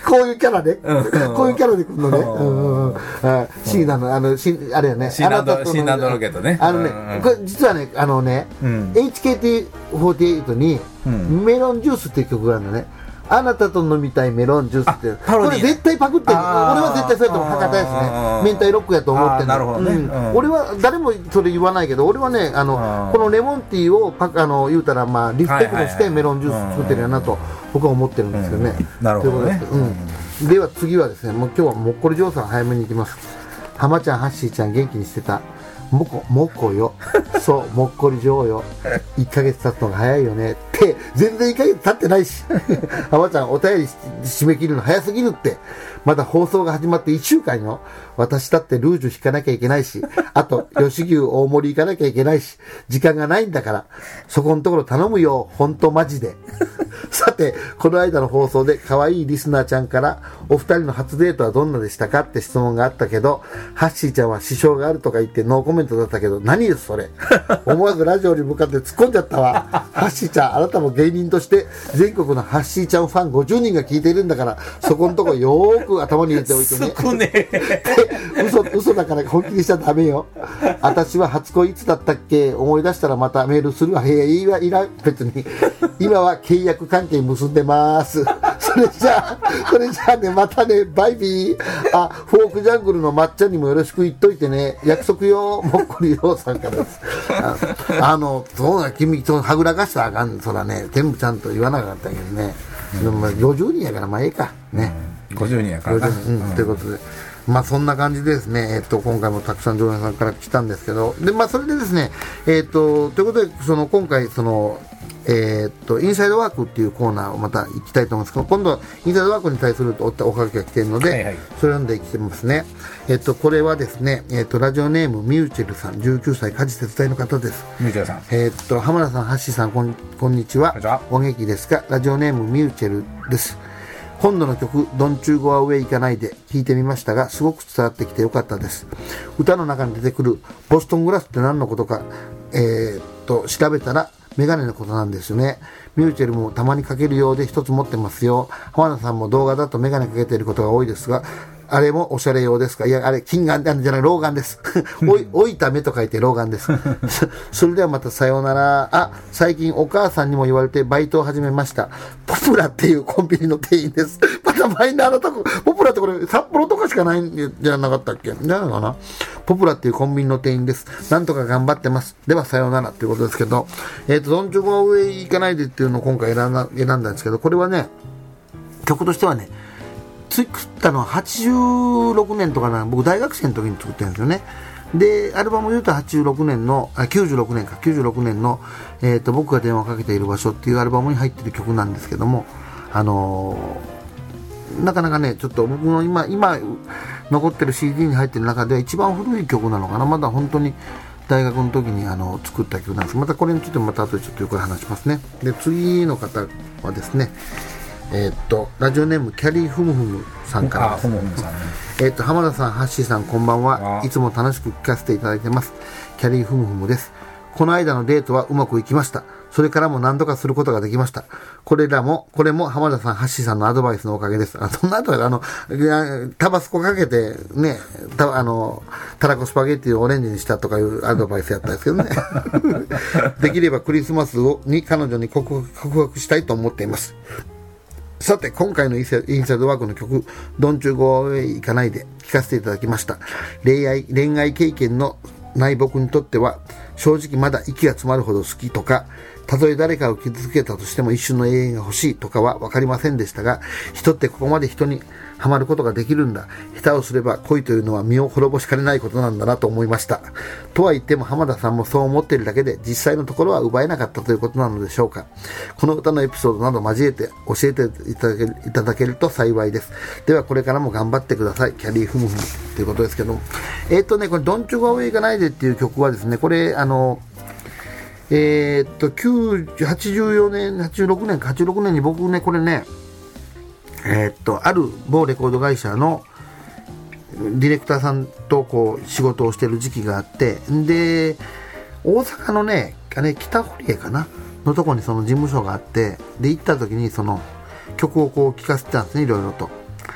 こういうキャラで、うん、こういうキャラで来るのね、うんうん、シーナのあのしあれやね、 シーナドシーナドロケットね、 あのね、うん、これ実はねあのね、うん、エイチケーティーフォーティエイト に、うん、メロンジュースっていう曲があるのね。あなたと飲みたいメロンジュースってこれ絶対パクってる。俺は絶対そうやと思う。博多やしね、明太ロックやと思ってる。 なるほどね、 うん、俺は誰もそれ言わないけど、俺はねあのこのレモンティーをパあの言うたらまあリスペクトしてメロンジュース作ってるやなと僕は思ってるんですけどね。 なるほどね。 うん、では次はですね、もう今日はもっこり嬢さん早めに行きます。浜ちゃんハッシーちゃん元気にしてた。もこもっこよ、そうもっこり嬢よ、いっかげつ経つのが早いよねって全然いっかげつ経ってないし浜ちゃんお便り締め切るの早すぎるって、まだ放送が始まっていっしゅうかんよ。私だってルージュ引かなきゃいけないし、あと吉牛大盛り行かなきゃいけないし、時間がないんだからそこのところ頼むよ、ほんとマジでさてこの間の放送で可愛いリスナーちゃんからお二人の初デートはどんなでしたかって質問があったけど、ハッシーちゃんは支障があるとか言ってノーコメントだったけど、何ですそれ思わずラジオに向かって突っ込んじゃったわハッシーちゃん、あなたも芸人として全国のハッシーちゃんファンごじゅうにんが聞いているんだから、そこのところよーく頭に入れておいてね少ね嘘嘘だから本気にしちゃダメよ。私は初恋いつだったっけ、思い出したらまたメールするわ。へえ、いいわ、いらん、別に今は契約関係結んでますそれじゃあそれじゃあね、またね、バイビー。あ、フォークジャングルのまっちゃんにもよろしく言っといてね、約束よ、もっこりようさんからです。あ, あのそうだ、君とはぐらかしたらあかん、そらね、全部ちゃんと言わなかったけどね、うん、でもまあごじゅうにんやからまあええかね、 うん、ごじゅうにんやからな、 うん、ということで、まあそんな感じでですね、えっと今回もたくさん常連さんから来たんですけど、でまあそれでですね、えっとということで、その今回そのえー、っとインサイドワークっていうコーナーをまた行きたいと思うんですけど、今度はインサイドワークに対するおおかけが来ているので、はいはい、それを読んできてますね。えっとこれはですね、えっとラジオネームミューチェルさん、じゅうきゅうさい家事手伝いの方です。 ミューチェルさん、 えっと浜田さん、ハッシーさん、こんこんにちは。お元気ですか。ラジオネームミューチェルです。今度の曲「ドンチューゴアウェイ行かないで」聴いてみましたが、すごく伝わってきてよかったです。歌の中に出てくるボストングラスって何のことか、えー、っと調べたらメガネのことなんですよね。ミューチェルもたまにかけるようで一つ持ってますよ。浜田さんも動画だとメガネかけていることが多いですが、あれもおしゃれ用ですか。いや、あれ金眼じゃない、老眼ですおい置いた目と書いて老眼ですそれではまたさようなら。あ、最近お母さんにも言われてバイトを始めました。ポプラっていうコンビニの店員です。またマイナーなとこ、ポプラってこれ札幌とかしかないんじゃなかったっけ、じゃないかな。ポプラっていうコンビニの店員です。なんとか頑張ってます。ではさようならっていうことですけど、えっとドンチョゴ上行かないでっていうのを今回選んだ選んだんですけど、これはね、曲としてはね、作ったのははちじゅうろくねんとかな、僕大学生の時に作ってるんですよね。でアルバム言うとはちじゅうろくねんのあきゅうじゅうろくねんかきゅうじゅうろくねんの、えーと僕が電話をかけている場所っていうアルバムに入っている曲なんですけども、あのー、なかなかね、ちょっと僕の今今残ってる シーディー に入ってる中では一番古い曲なのかな。まだ本当に大学の時にあの作った曲なんです。またこれについてもまた後でちょっとよく話しますね。で次の方はですね、えー、っとラジオネームキャリーフムフムさんからです。あ、フムフムさんね。えー、っと浜田さん、ハッシーさん、こんばんは。いつも楽しく聞かせていただいてます。キャリーフムフムです。この間のデートはうまくいきました。それからも何度かすることができました。これらもこれも浜田さん、ハッシーさんのアドバイスのおかげです。あ、そんなアドバイス、あのタバスコかけてね、たあのたらこスパゲッティをオレンジにしたとかいうアドバイスやったんですけどねできればクリスマスをに彼女に告白したいと思っています。さて今回のインサイドワークの曲「ドンチューゴーアウェイ行かないで」聴かせていただきました。恋愛恋愛経験のない僕にとっては正直まだ息が詰まるほど好きとか、たとえ誰かを傷つけたとしても一瞬の永遠が欲しいとかは分かりませんでしたが、人ってここまで人にハマることができるんだ。下手をすれば恋というのは身を滅ぼしかねないことなんだなと思いました。とは言っても浜田さんもそう思っているだけで実際のところは奪えなかったということなのでしょうか。この歌のエピソードなど交えて教えていただける、いただけると幸いです。ではこれからも頑張ってください。キャリーフムフムということですけども、えっとね、これドンチュゴアウェイ行かないでっていう曲はですね、これあのえー、っとはちじゅうよねんはちじゅうろくねんかはちじゅうろくねんに僕ね、これね、えー、っとある某レコード会社のディレクターさんとこう仕事をしてる時期があって、で大阪のね、あれ北堀江かなのとこにその事務所があって、で行った時にその曲をこう聴かせてたんですね、いろいろと。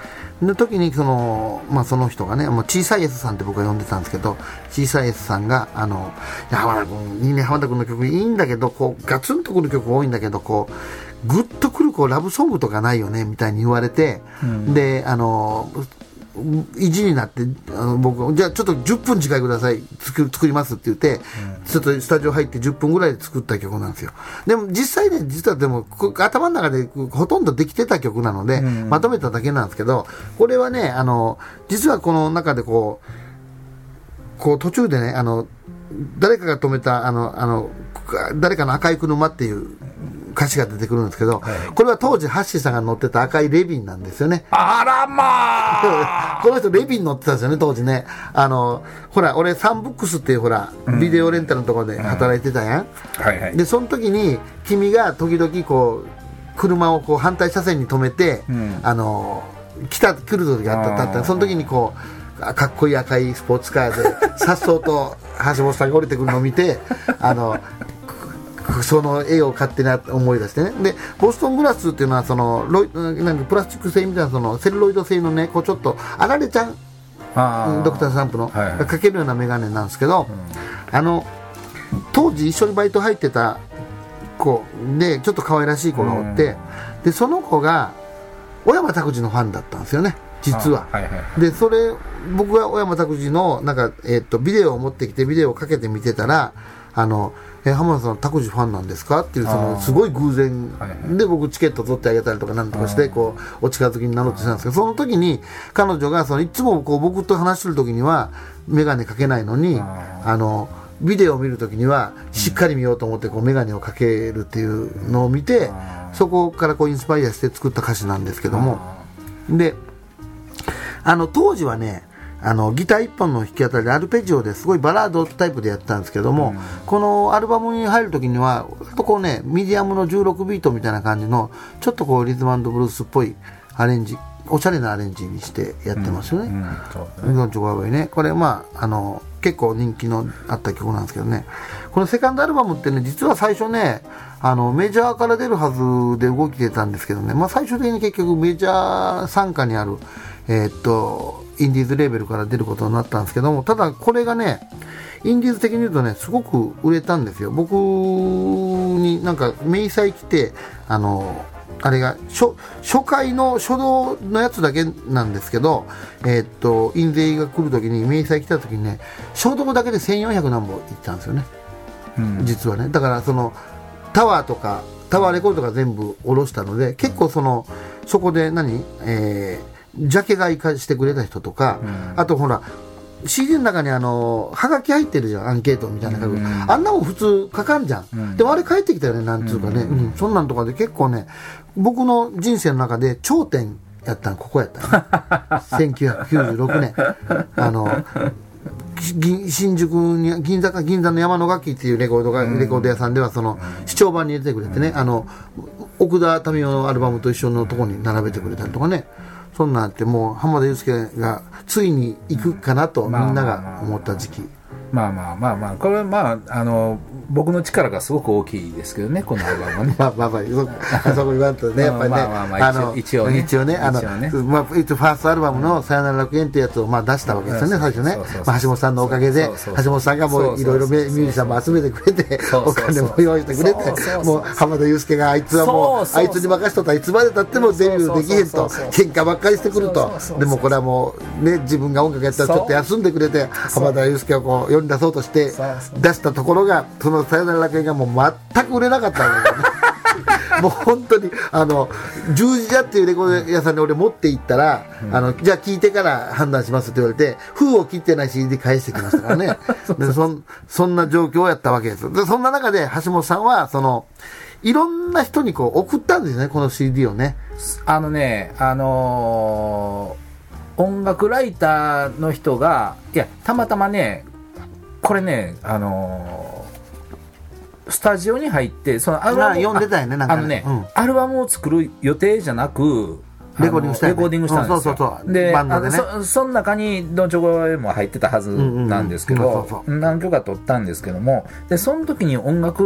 の時にその、まあ、その人がね、もう小さい S さんって僕は呼んでたんですけど、小さい S さんがあのいや浜田君いいね、浜田君の曲いいんだけど、こうガツンとくる曲多いんだけど、こうグッとくるこうラブソングとかないよねみたいに言われて、うん、であの意地になって、あの僕じゃあちょっとじゅっぷん時間ください、作作りますって言って、うん、ちょっとスタジオ入ってじゅっぷんぐらいで作った曲なんですよ。でも実際ね、実はでも頭の中でほとんどできてた曲なので、うん、まとめただけなんですけど、これはね、あの実はこの中でこうこう途中でね、あの誰かが止めたあのあの誰かの赤い車っていう歌詞が出てくるんですけど、はい、これは当時ハッシーさんが乗ってた赤いレビンなんですよね。 あらまあこの人レビン乗ってたんですよね、当時ね。あのほら俺サンブックスっていうほら、うん、ビデオレンタルのところで働いてたやん、うんはいはい、でその時に君が時々こう車をこう反対車線に止めて、うん、あの来た来る時があったった、その時にこうかっこいい赤いスポーツカーでさっそうと橋本さんが降りてくるのを見てあのその絵を勝手に思い出してね。でボストングラスっていうのはそのロイなんかプラスチック製みたいなそのセルロイド製のね、こうちょっとあられちゃんドクタースタンプの、はいはい、かけるようなメガネなんですけど、うん、あの当時一緒にバイト入ってた子でちょっと可愛らしい子がおって、うん、でその子が小山拓司のファンだったんですよね、実は。はいはい、でそれ僕が小山拓司のなんか、えー、っとビデオを持ってきてビデオをかけて見てたら、あのえ浜田さん拓司ファンなんですかっていう、そのすごい偶然で僕チケット取ってあげたりとかなんとかしてこうお近づきになろうとしたんですけど、その時に彼女がそのいつもこう僕と話してる時には眼鏡かけないのに、あのビデオを見る時にはしっかり見ようと思ってこう眼鏡をかけるっていうのを見て、そこからこうインスパイアして作った歌詞なんですけども、であの当時はね、あのギター一本の弾き語りでアルペジオですごいバラードタイプでやったんですけども、うん、このアルバムに入るときにはとこうねミディアムのじゅうろくビートみたいな感じのちょっとこうリズム&ブルースっぽいアレンジ、おしゃれなアレンジにしてやってますよね。うんうん、そうね。これまああの結構人気のあった曲なんですけどね、このセカンドアルバムってね、実は最初ねあのメジャーから出るはずで動き出たんですけどね、まあ、最終的に結局メジャー傘下にあるえー、っとインディーズレーベルから出ることになったんですけども、ただこれがねインディーズ的に言うとねすごく売れたんですよ。僕になんか明細来て、あのあれが 初, 初回の初動のやつだけなんですけど、えー、っと印税が来るときに明細来たときにね初動だけでせんよんひゃく何本いったんですよね、うん、実はね。だからそのタワーとかタワーレコードが全部下ろしたので、結構そのそこで何、えージャケ買いしてくれた人とか、うん、あとほら シーディー の中にあのハガキ入ってるじゃん、アンケートみたいな、うん、あんなもん普通書かんじゃん、うん、でもあれ帰ってきたよね、なんつうかね、うんうん、そんなんとかで結構ね僕の人生の中で頂点やったのここやったねせんきゅうひゃくきゅうじゅうろくねんあの新宿に銀座か銀座の山の楽器っていうレコードが、うん、レコード屋さんではその視聴版に入れてくれてね、うん、あの奥田民生のアルバムと一緒のとこに並べてくれたりとかね、そんなんあって、もう浜田祐介がついに行くかなとみんなが思った時期。 まあまあまあまあ、これはまあ、あの、僕の力がすごく大きいですけどね、このアルバムはね。 まあまあまあ、そ, そこ言わんとね、やっぱりね、 まあまあまあ、あの一応ね、 一応ね、あの、ね、まあ、ファーストアルバムのさよなら楽園ってやつをまあ出したわけですよね、最初ね。まあ、橋本さんのおかげで、橋本さんがもういろいろミュージシャンも集めてくれて、お金も用意してくれて、もう浜田祐介があいつはもう、あいつに任しとったらいつまでたってもデビューできへんと、喧嘩ばっかりしてくると。でもこれはもう、ね、自分が音楽やったらちょっと休んでくれて、浜田祐介をこう世に出そうとして、出したところがそのさよなら楽園がもう全く売れなかったんだよねもう本当にあの十字架っていうレコード屋さんに俺持って行ったら、うん、あのじゃあ聞いてから判断しますって言われて封を切ってない シーディー 返してきましたからねで そ, そんな状況をやったわけです。でそんな中で橋本さんはそのいろんな人にこう送ったんですよね、この シーディー をね。 あのねあのー、音楽ライターの人がいやたまたまねこれね、あのー、スタジオに入ってそのアルバム読んでたよね、なんかね、 あのね、うん、アルバムを作る予定じゃなくレコーディングした、ね、 レコーディングしたんですよ。そうそうそうで、バンドでね、そ, その中にドンチョコも入ってたはずなんですけど、何曲か撮ったんですけども、でその時に音楽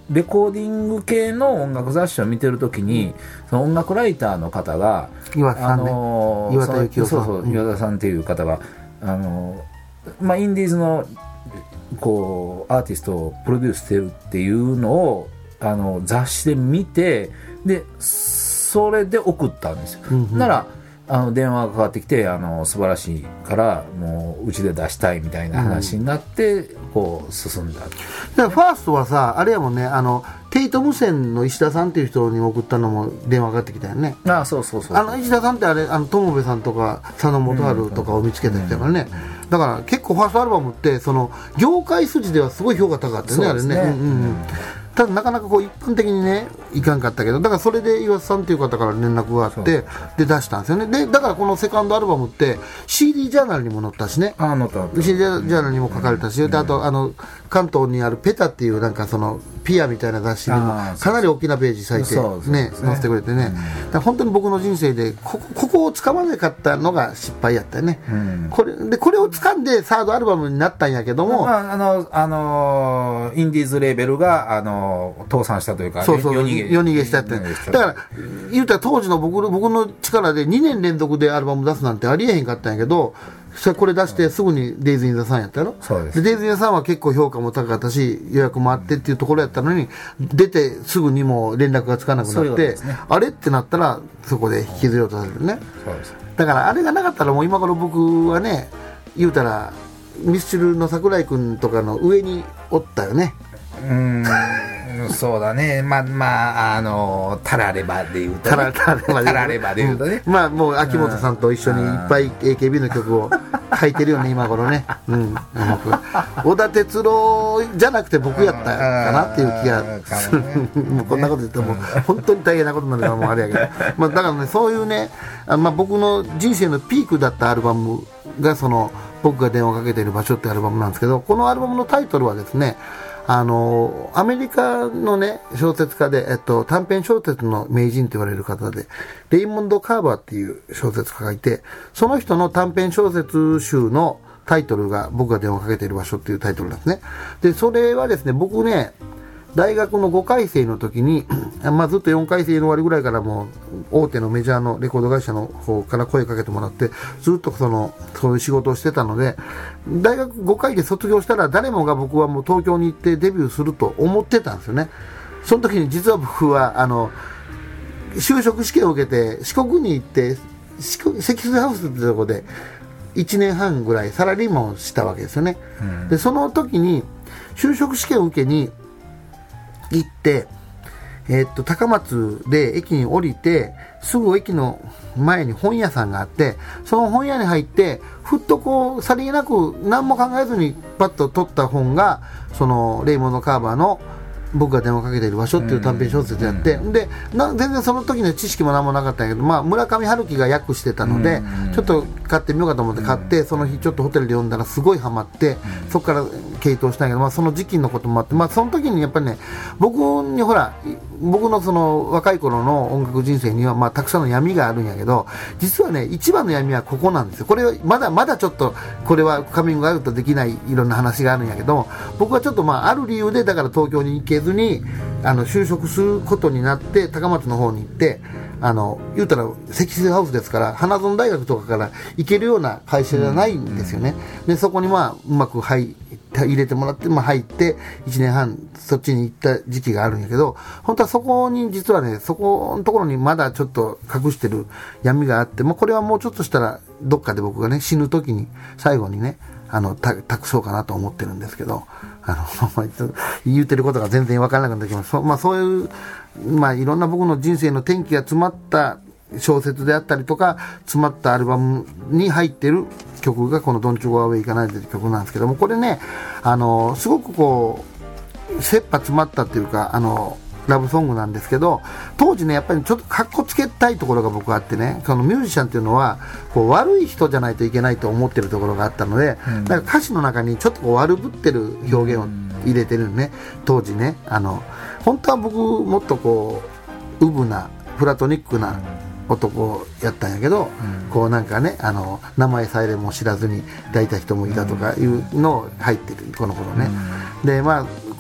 レコーディング系の音楽雑誌を見てるときに、その音楽ライターの方が岩田さんね、 あのー、 岩田幸雄さん、 そうそう、岩田さんっていう方が、あのーまあ、インディーズのこうアーティストをプロデュースしてるっていうのをあの雑誌で見て、でそれで送ったんですよ、うんうん、ならあの電話がかかってきて、あの素晴らしいからもううちで出したいみたいな話になって、うん、こう進んだ。だからファーストはさ、あれやもんね、あのテイト無線の石田さんっていう人に送ったのも電話かかってきたよね。 ああ、そうそうそう。 あの石田さんってあれ、あの友部さんとか佐野元春とかを見つけた人だからね、うん、だから結構ファーストアルバムってその業界筋ではすごい評価高かったよね、あれね、うんうんうん、ただなかなかこう一般的にねいかんかったけど、だからそれで岩田さんっていう方から連絡があってで出したんですよね。でだからこのセカンドアルバムって シーディー ジャーナルにも載ったしね、 あ載ったシーディー ジャーナルにも書かれたし、うん、であとあの関東にあるペタっていうなんかそのピアみたいな雑誌にもかなり大きなページ割いて、ね、載せてくれてね、うん、だから本当に僕の人生でこ こ, ここを掴まなかったのが失敗やったよね、うん、これでこれを掴んでサードアルバムになったんやけども、 まあ、あのあのインディーズレーベルがあの倒産したというか、 そうそう夜逃 げ, 夜逃げしたって、だから言うたら当時の 僕, 僕の力でにねん連続でアルバム出すなんてありえへんかったんやけど、これ出してすぐにデイズ・イン・ザ・サンやったやろ。 そうです。 でデイズ・イン・ザ・サンは結構評価も高かったし予約もあってっていうところやったのに、出てすぐにも連絡がつかなくなって、ね、あれってなったらそこで引きずり落とされるね。 そうです。 だからあれがなかったらもう今頃僕はね、言うたらミスチルの桜井君とかの上におったよね。 うーんそうだね。まあまああのタラレバで言うと、ね、タラレバで, タラレバで言うとね、 うん、まあもう秋元さんと一緒にいっぱい エーケービー の曲を書いてるよね今頃ね、うん、小田哲郎じゃなくて僕やったかなっていう気がする、ね、もうこんなこと言っても本当に大変なことになるのはもうあれやけど、まあ、だからねそういうね、あ、まあ、僕の人生のピークだったアルバムがその僕が電話かけている場所ってアルバムなんですけど、このアルバムのタイトルはですね、あのアメリカのね小説家で、えっと、短編小説の名人と言われる方でレイモンド・カーバーっていう小説家がいて、その人の短編小説集のタイトルが僕が電話かけている場所っていうタイトルなんですね。でそれはですね、僕ね大学のごかい生の時に、まあ、ずっとよんかい生の終わりぐらいからもう大手のメジャーのレコード会社の方から声かけてもらってずっとそのそういう仕事をしてたので、大学ごかいで卒業したら誰もが僕はもう東京に行ってデビューすると思ってたんですよね。その時に実は僕はあの就職試験を受けて四国に行って積水ハウスってとこでいちねんはんぐらいサラリーマンをしたわけですよね、うん、でその時に就職試験を受けに行って、えー、っと高松で駅に降りてすぐ駅の前に本屋さんがあって、その本屋に入ってふっとこうさりげなく何も考えずにパッと取った本がそのレイモンド・カーバーの僕が電話かけている場所っていう短編小説やって、うんうん、でな全然その時の知識も何もなかったんやけど、まあ、村上春樹が訳してたので、うんうん、ちょっと買ってみようかと思って買って、うん、その日ちょっとホテルで読んだらすごいハマって、うん、そこから傾倒したんやけど、まあ、その時期のこともあって、まあ、その時にやっぱりね僕にほら僕のその若い頃の音楽人生にはまあたくさんの闇があるんやけど、実はね一番の闇はここなんですよ。これはまだまだちょっとこれはカミングアウトできないいろんな話があるんやけど、僕はちょっとまあある理由でだから東京に行けずにあの就職することになって高松の方に行って、あの言うたら積水ハウスですから花園大学とかから行けるような会社じゃないんですよね、うん、でそこにまあうまく入入れてもらって、まあ、入っていちねんはんそっちに行った時期があるんやけど、本当はそこに実はねそこのところにまだちょっと隠してる闇があって、まあ、これはもうちょっとしたらどっかで僕がね死ぬ時に最後にねあの託そうかなと思ってるんですけど、あの言ってることが全然分からなくなってきます。そ、まあ、そういう、まあ、いろんな僕の人生の転機が詰まった小説であったりとか詰まったアルバムに入ってる曲がこの Don't You Go Away 行かないでという曲なんですけども、これねあのすごくこう切羽詰まったっていうかあのラブソングなんですけど、当時ねやっぱりちょっとかっこつけたいところが僕あってね、そのミュージシャンっていうのはこう悪い人じゃないといけないと思ってるところがあったので、うん、だから歌詞の中にちょっとこう悪ぶってる表現を入れてるね、当時ねあの本当は僕もっとこうウブなプラトニックな男やったんやけど、うん、こうなんかねあの名前さえも知らずに抱いた人もいたとかいうのを入ってるこの頃ね、うん、でまあ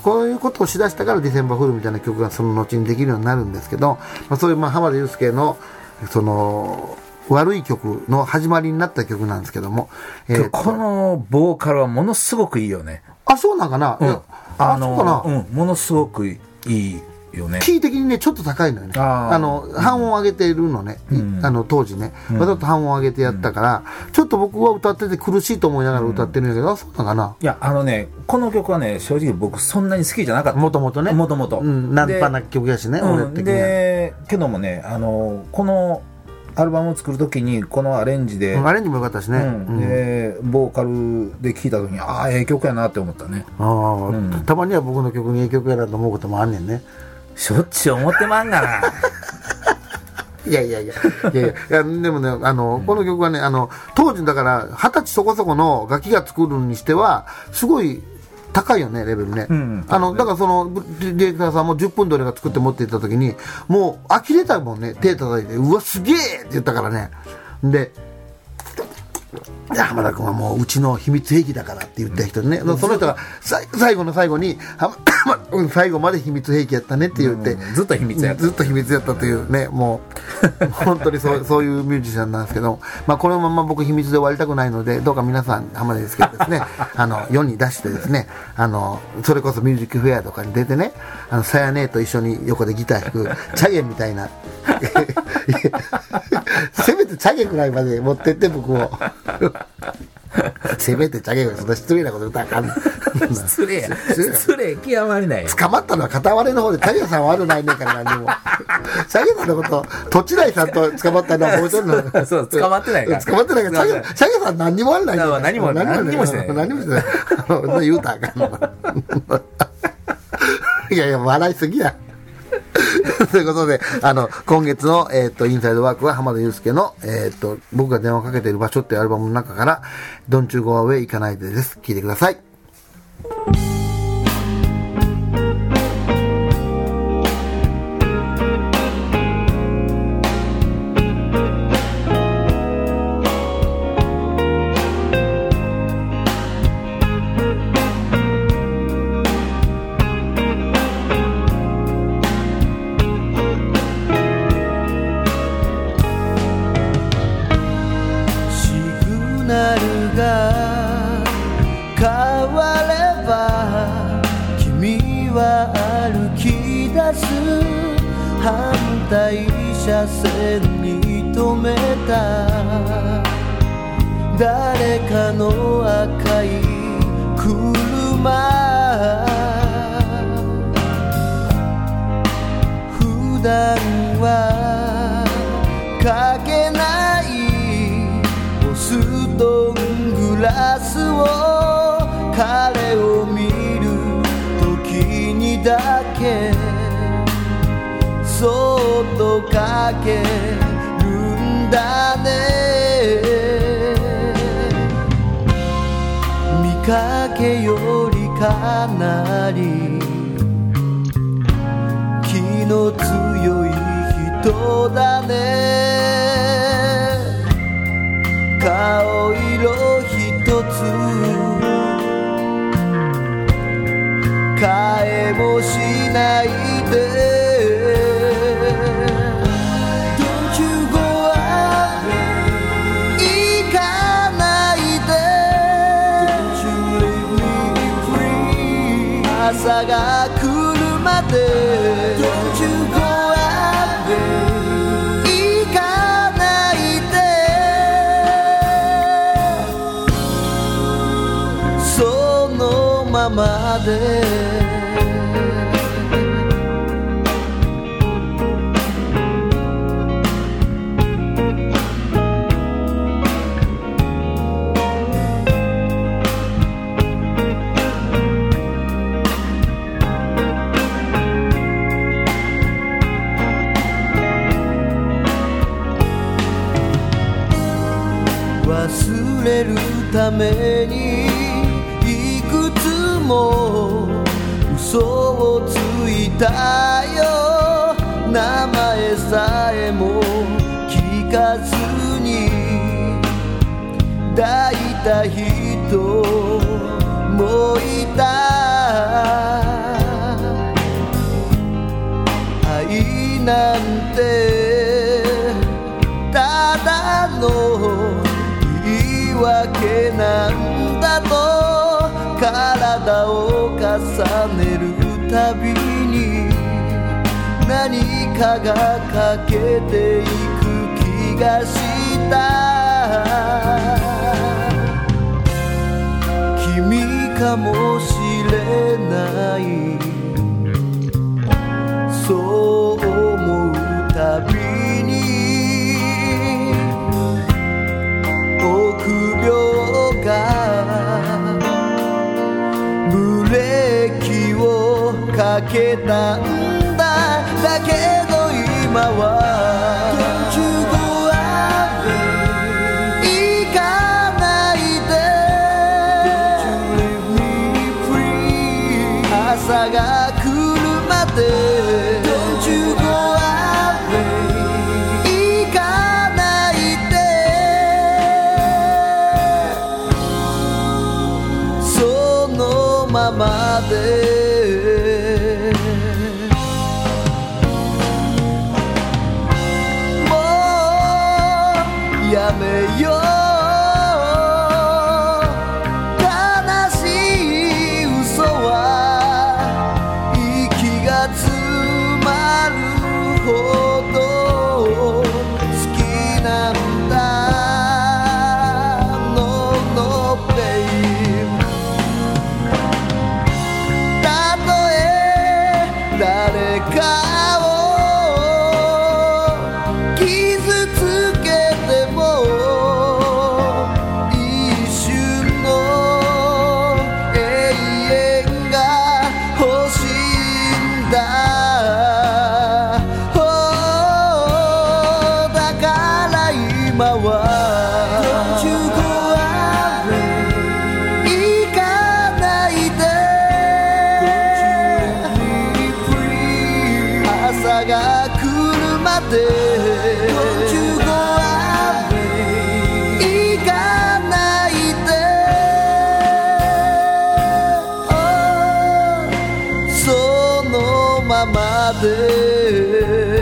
こういうことをしだしたからディセンバーフールみたいな曲がその後にできるようになるんですけど、まあ、そういうまあ浜田祐介のその悪い曲の始まりになった曲なんですけども、 えー、このボーカルはものすごくいいよね。 あ、そうなんかな、うん、 あのそうかな、うん、ものすごくいいよね。 キー的にねちょっと高いのよね。ああの半音上げているのね、うん、あの当時ね、うん、わざと半音上げてやったから、うん、ちょっと僕は歌ってて苦しいと思いながら歌ってるんだけど、うん、そうなんかな。 いやあのねこの曲はね正直僕そんなに好きじゃなかった。 もともとね、 もともとナンパな曲やしね、俺的には。 でけどもね、あのこのアルバムを作るときにこのアレンジで、 うん、アレンジも良かったしね、 うんうん、でボーカルで聴いたときにああええ曲やなって思ったね。 あ、うん、たまには僕の曲にええ曲やなと思うこともあんねんね。 しょっちゅう思ってまんがな。 いやいやいやいやいやでもねあの、うん、この曲はねあの当時だから二十歳そこそこのガキが作るにしてはすごい高いよねレベルね、うん、あのだからそのディレクターさんもじゅっぷんどれが作って持っていった時にもう呆れたもんね。手叩いてうわすげえって言ったからね。で浜田君はもううちの秘密兵器だからって言った人ね、うん、その人が最後の最後に最後まで秘密兵器やったねって言って、 うん、ずっと秘密やったずっと秘密やったというね、もう本当にそうそういうミュージシャンなんですけど、まあ、このまま僕秘密で終わりたくないのでどうか皆さん浜田ですけどですねあの世に出してですねあのそれこそミュージックフェアとかに出てねあのさやねと一緒に横でギター弾くチャゲみたいなせめてチャゲぐらいまで持ってって僕をせめてチャゲがそんな失礼なこと言ったらあかん。 失礼や失礼極まりない。 捕まったのは片割れの方でチャゲさんは悪ないねんから何もチャゲさんのこと土地代さんと捕まったのは覚えてるの。 そう捕まってないから捕まってないからチャゲ、チャゲさん何にも悪ないねんから何も何もしてない何もしてない言うたらあかんの。いやいや笑いすぎや。ということであの今月の、えー、とインサイドワークは浜田祐介の、えー、と僕が電話かけている場所っていうアルバムの中から「Don't You Go Away 行かないで」です。聴いてください。 反対車線に止めた誰かの赤い車。普段はかけないボストングラスを彼を見る時にだけそっとかけるんだね。見かけよりかなり気の強い人だね。顔色一つ変えもしないで朝が来るまで Don't you go away 行かないでそのままで忘れるためにいくつも嘘をついたよ。名前さえも聞かずに抱いた人もいた。 ねるたびに何かが欠けていく気がした君かもしれないそう思うたびに臆病がブレーキをかけたんだだけど今は Don't you go away 行かないで Don't you leave me free 朝が来るまで Don't you go away 行かないでそのままでやめよう悲しい嘘は息が詰まるほど好きなんだ No, no, babe たとえ誰かを傷つけても一瞬の永遠が欲しいんだ、oh、だから今は Don't you go away 行かないで Don't you leave me free 朝が来るまで Don't you go away 行かないで、oh、そのままで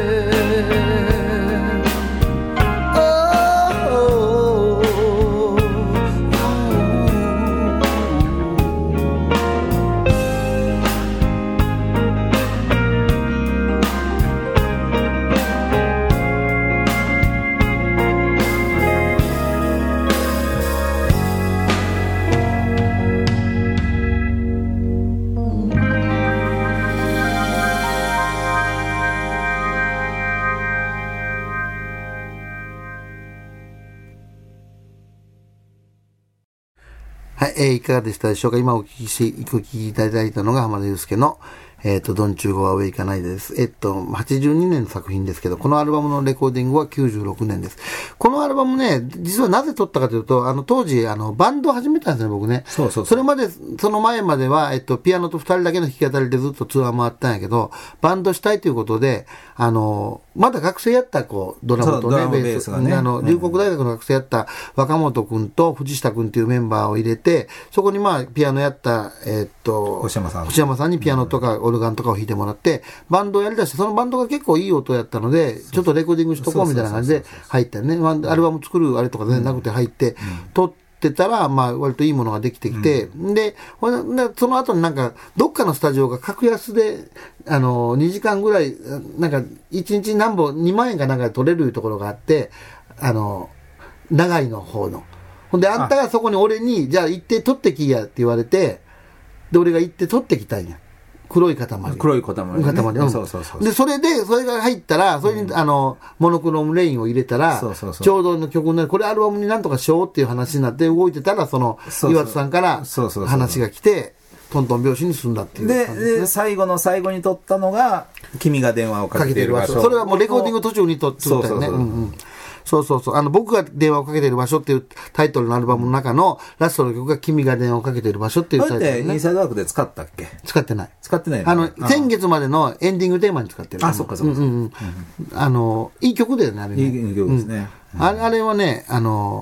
はい、えー、いかがでしたでしょうか。今お聞きし、お聞きいただいたのが浜田祐介の、えっと、ドンチューゴーアウェイかないでです。えっと、はちじゅうにねんの作品ですけど、このアルバムのレコーディングはきゅうじゅうろくねんです。このアルバムね、実はなぜ撮ったかというと、あの、当時、あの、バンドを始めたんですね、僕ね。 そうそうそう。 それまで、その前までは、えっと、ピアノと二人だけの弾き語りでずっとツアー回ったんやけど、バンドしたいということで、あの、まだ学生やった子、ドラムとね、ベース、ね、あの、龍谷大学の学生やった若本くんと藤下くんっていうメンバーを入れて、そこにまあ、ピアノやった、えー、っと、 星山さん。 星山さんにピアノとかオルガンとかを弾いてもらって、バンドをやりだして、そのバンドが結構いい音やったので、ちょっとレコーディングしとこうみたいな感じで入ったよね。アルバム作るあれとか全然なくて入って、撮ってたら、まあ、割といいものができてきて、うん、で、その後になんか、どっかのスタジオが格安で、あの、にじかんぐらい、なんか、いちにち何本、にまんえんかなんかで撮れるところがあって、あの、長いの方の。ほんで、あんたがそこに俺に、じゃあ行って撮ってきやって言われて、で、俺が行って撮ってきたんや。黒い塊。 黒い塊、ね。 塊、うん。 そうそうそう。 で、それで、それが入ったら、それに、うん、あの、モノクロームレインを入れたら、そうそうそう、ちょうどの曲の、これアルバムになんとかしようっていう話になって動いてたら、その、岩田さんから話が来て、トントン拍子に進んだっていうで。で、で、最後の最後に撮ったのが、君が電話をかけている場所。 それはもうレコーディング途中に撮ったよね。そうそうそう。うんうんそうそうそう。あの、僕が電話をかけている場所っていうタイトルのアルバムの中のラストの曲が君が電話をかけている場所っていうタイトル、ね。 それってインサイドワークで使ったっけ？ 使ってない。 使ってない、ね。 あの、先月までのエンディングテーマに使ってる。 あ、そっかそっか。うんうんうん。 あの、いい曲だよね、あれね。 いい曲ですね。 うん、あれあれはね、あの、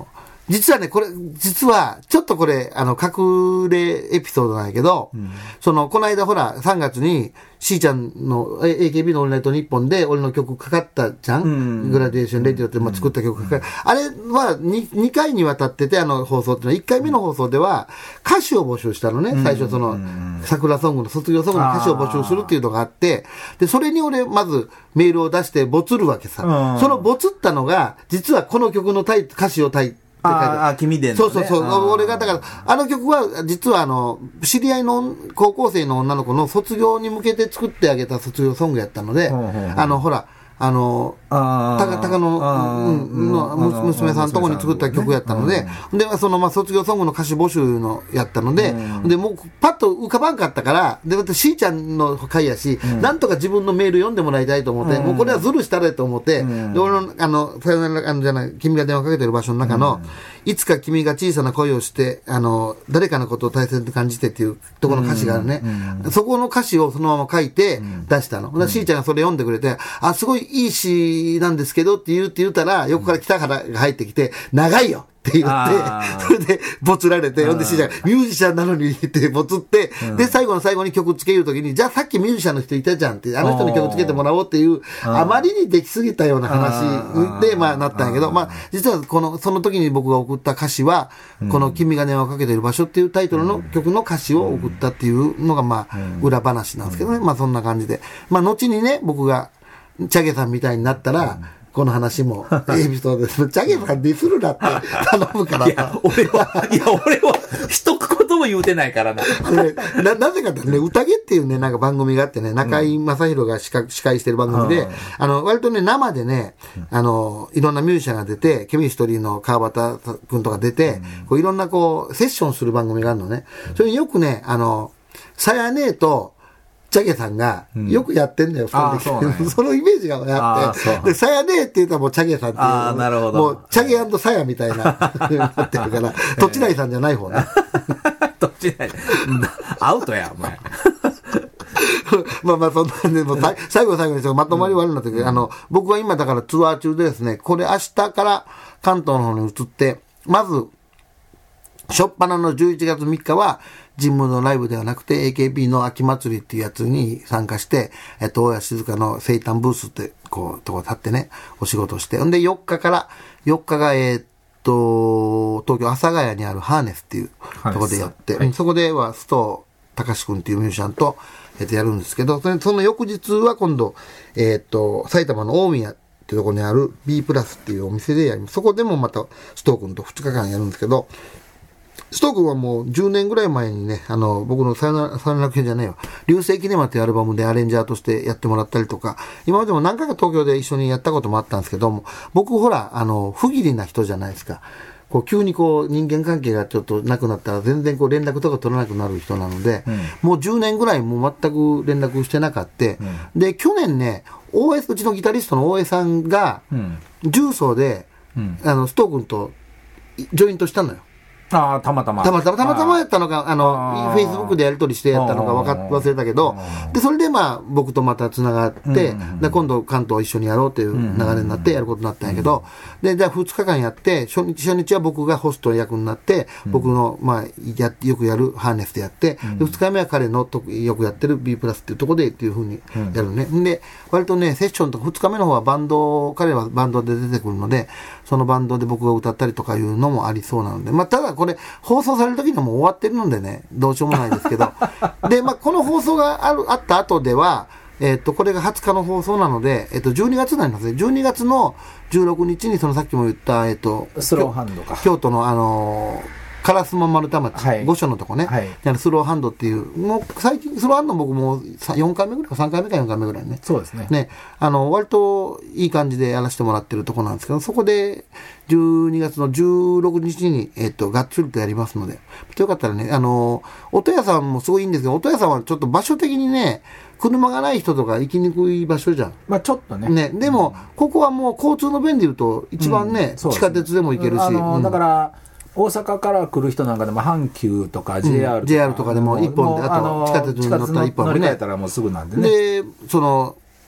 実はね、これ、実は、ちょっとこれ、あの、隠れエピソードなんやけど、うん、その、この間ほら、さんがつに、しーちゃんの エーケービー のオールナイトニッポンで俺の曲かかったじゃん、うん、グラデーションレディオって、まあ、作った曲かかる、うん、あれは 2, にかいにわたってて、あの放送っていうのは、いっかいめの放送では歌詞を募集したのね、最初その、桜ソングの卒業ソングの歌詞を募集するっていうのがあって、で、それに俺、まずメールを出してボツるわけさ。うん、そのボツったのが、実はこの曲のタイ歌詞をタイああ、君で、ね、 そうそうそう。俺が、だから、あの曲は、実はあの、知り合いの高校生の女の子の卒業に向けて作ってあげた卒業ソングやったので、うんうんうん、あの、ほら、あの、たか、たかの、の、娘さんのとこに作った曲やったので、で、その、まあ、卒業ソングの歌詞募集のやったので、で、もう、パッと浮かばんかったから、で、私、しーちゃんの回やし、なんとか自分のメール読んでもらいたいと思って、もうこれはズルしたれと思って、で、俺の、あの、さよなら、あの、じゃない、君が電話かけてる場所の中の、いつか君が小さな恋をして、あの、誰かのことを大切に感じてっていうところの歌詞があるね。そこの歌詞をそのまま書いて出したの。しーちゃんがそれ読んでくれて、あ、すごいいい詩なんですけどって言うって言ったら、横から北原が入ってきて、長いよって言って、それで、ボツられて、ほんで、しーちゃんがミュージシャンなのにってボツって、で、最後の最後に曲つけるときに、じゃあさっきミュージシャンの人いたじゃんって、あの人に曲つけてもらおうっていう、あまりにできすぎたような話で、まあ、なったんやけど、まあ、実はこの、その時に僕が送った歌詞は、この君が電話をかけている場所っていうタイトルの曲の歌詞を送ったっていうのが、まあ、裏話なんですけどね。まあ、そんな感じで。まあ、後にね、僕が、チャゲさんみたいになったら、この話もエピソードです。チャゲさんディスるなって頼むから。 いや、俺は、いや、俺は、一言も言うてないからな。 な、なぜかってね、宴っていうね、なんか番組があってね、中井正宏が司会、司会してる番組で、うん、あの、割とね、生でね、あの、いろんなミュージシャンが出て、ケミストリーの川端くんとか出て、うん、こういろんなこう、セッションする番組があるのね。それによくね、あの、さやねえと、チャゲさんがよくやってんだよ、二人で。そのイメージがあって。で、さやねえって言ったらもうチャゲさんっていう。 ああ、なるほど。 もう、チャゲ&さやみたいな、なってるから、とちないさんじゃない方ね。 とちない。アウトや、お前。 まあまあ、そんなんで、もう最後最後にまとまり悪いんだけど、あの、僕は今だからツアー中でですね、これ明日から関東の方に移って、まず、初っ端のじゅういちがつみっかは、ジムのライブではなくて エーケービー の秋祭りっていうやつに参加して、えっと、大谷静香の生誕ブースって、こう、とこ立ってね、お仕事して。んで、よっかから、よっかが、えー、っと、東京阿佐ヶ谷にあるハーネスっていうとこでやって、はい、そこでは須藤隆君っていうミュージシャンと、えっと、やるんですけど、その翌日は今度、えー、っと、埼玉の大宮っていうところにある B プラスっていうお店でやります。そこでもまた須藤君とふつかかんやるんですけど、ストークはもうじゅうねんぐらい前にね、あの、僕のさよなら、さよなら系じゃねえよ。流星キネマっていうアルバムでアレンジャーとしてやってもらったりとか、今までも何回か東京で一緒にやったこともあったんですけども、僕ほら、あの、不義理な人じゃないですか。こう、急にこう、人間関係がちょっとなくなったら全然こう連絡とか取らなくなる人なので、うん、もうじゅうねんぐらいもう全く連絡してなかった。うん、で、去年ね、大江、うちのギタリストの大江さんが、重曹で、うん、あの、ストー君とジョイントしたのよ。 ああ、たまたま。 たまたま、たまたまやったのか、あの、フェイスブックでやり取りしてやったのかわか忘れたけど、で、それでまあ、僕とまた繋がって、で、今度関東一緒にやろうっていう流れになってやることになったんやけど、で、じゃあふつかかんやって、初日、初日は僕がホスト役になって、僕の、まあ、や、よくやるハーネスでやって、で、ふつかめは彼のよくやってる B プラスっていうところでっていう風にやるね。で、割とね、セッションとかふつかめの方はバンド、彼はバンドで出てくるので、そのバンドで僕が歌ったりとかいうのもありそうなので、まあ、ただこれ、放送される時にはもう終わってるのでね、どうしようもないですけど。で、まあ、この放送がある、あった後では、えっと、これがはつかの放送なので、えっと、じゅうにがつになりますね。じゅうにがつのじゅうろくにちに、そのさっきも言った、えっと、 スローハンドか。 京都のあのー、烏丸丸太町、はい、御所のとこね、はい、スローハンドっていう、もう最近、スローハンド僕もうよんかいめぐらいか、さんかいめかよんかいめぐらいね。 そうですね。 ね、あの、割といい感じでやらせてもらってるとこなんですけど、そこでじゅうにがつのじゅうろくにちに、えっと、がっつりとやりますので、よかったらね、あの、音屋さんもすごいいいんですけど、音屋さんはちょっと場所的にね、車がない人とか行きにくい場所じゃん。 まあちょっとね。 ね、でも、ここはもう交通の便で言うと、一番ね、うん、地下鉄でも行けるし。 あの、うん、だから、大阪から来る人なんかでも阪急とか ジェイアール とか、うん、 ジェイアール とかでも一本で、あと地下鉄に乗ったら一本でね。 乗り換えたらもうすぐなんでね。 で、その、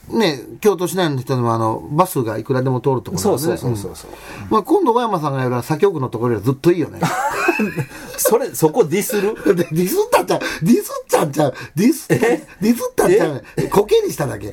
ね、京都市内の人でもあのバスがいくらでも通るところなんで、ね、 そうそうそうそう、 うん、まあ、今度小山さんがやる左京区のところよりずっといいよねそれそこディスるディスったんちゃうディスったんちゃうディスったディスったんちゃうコケにしただけ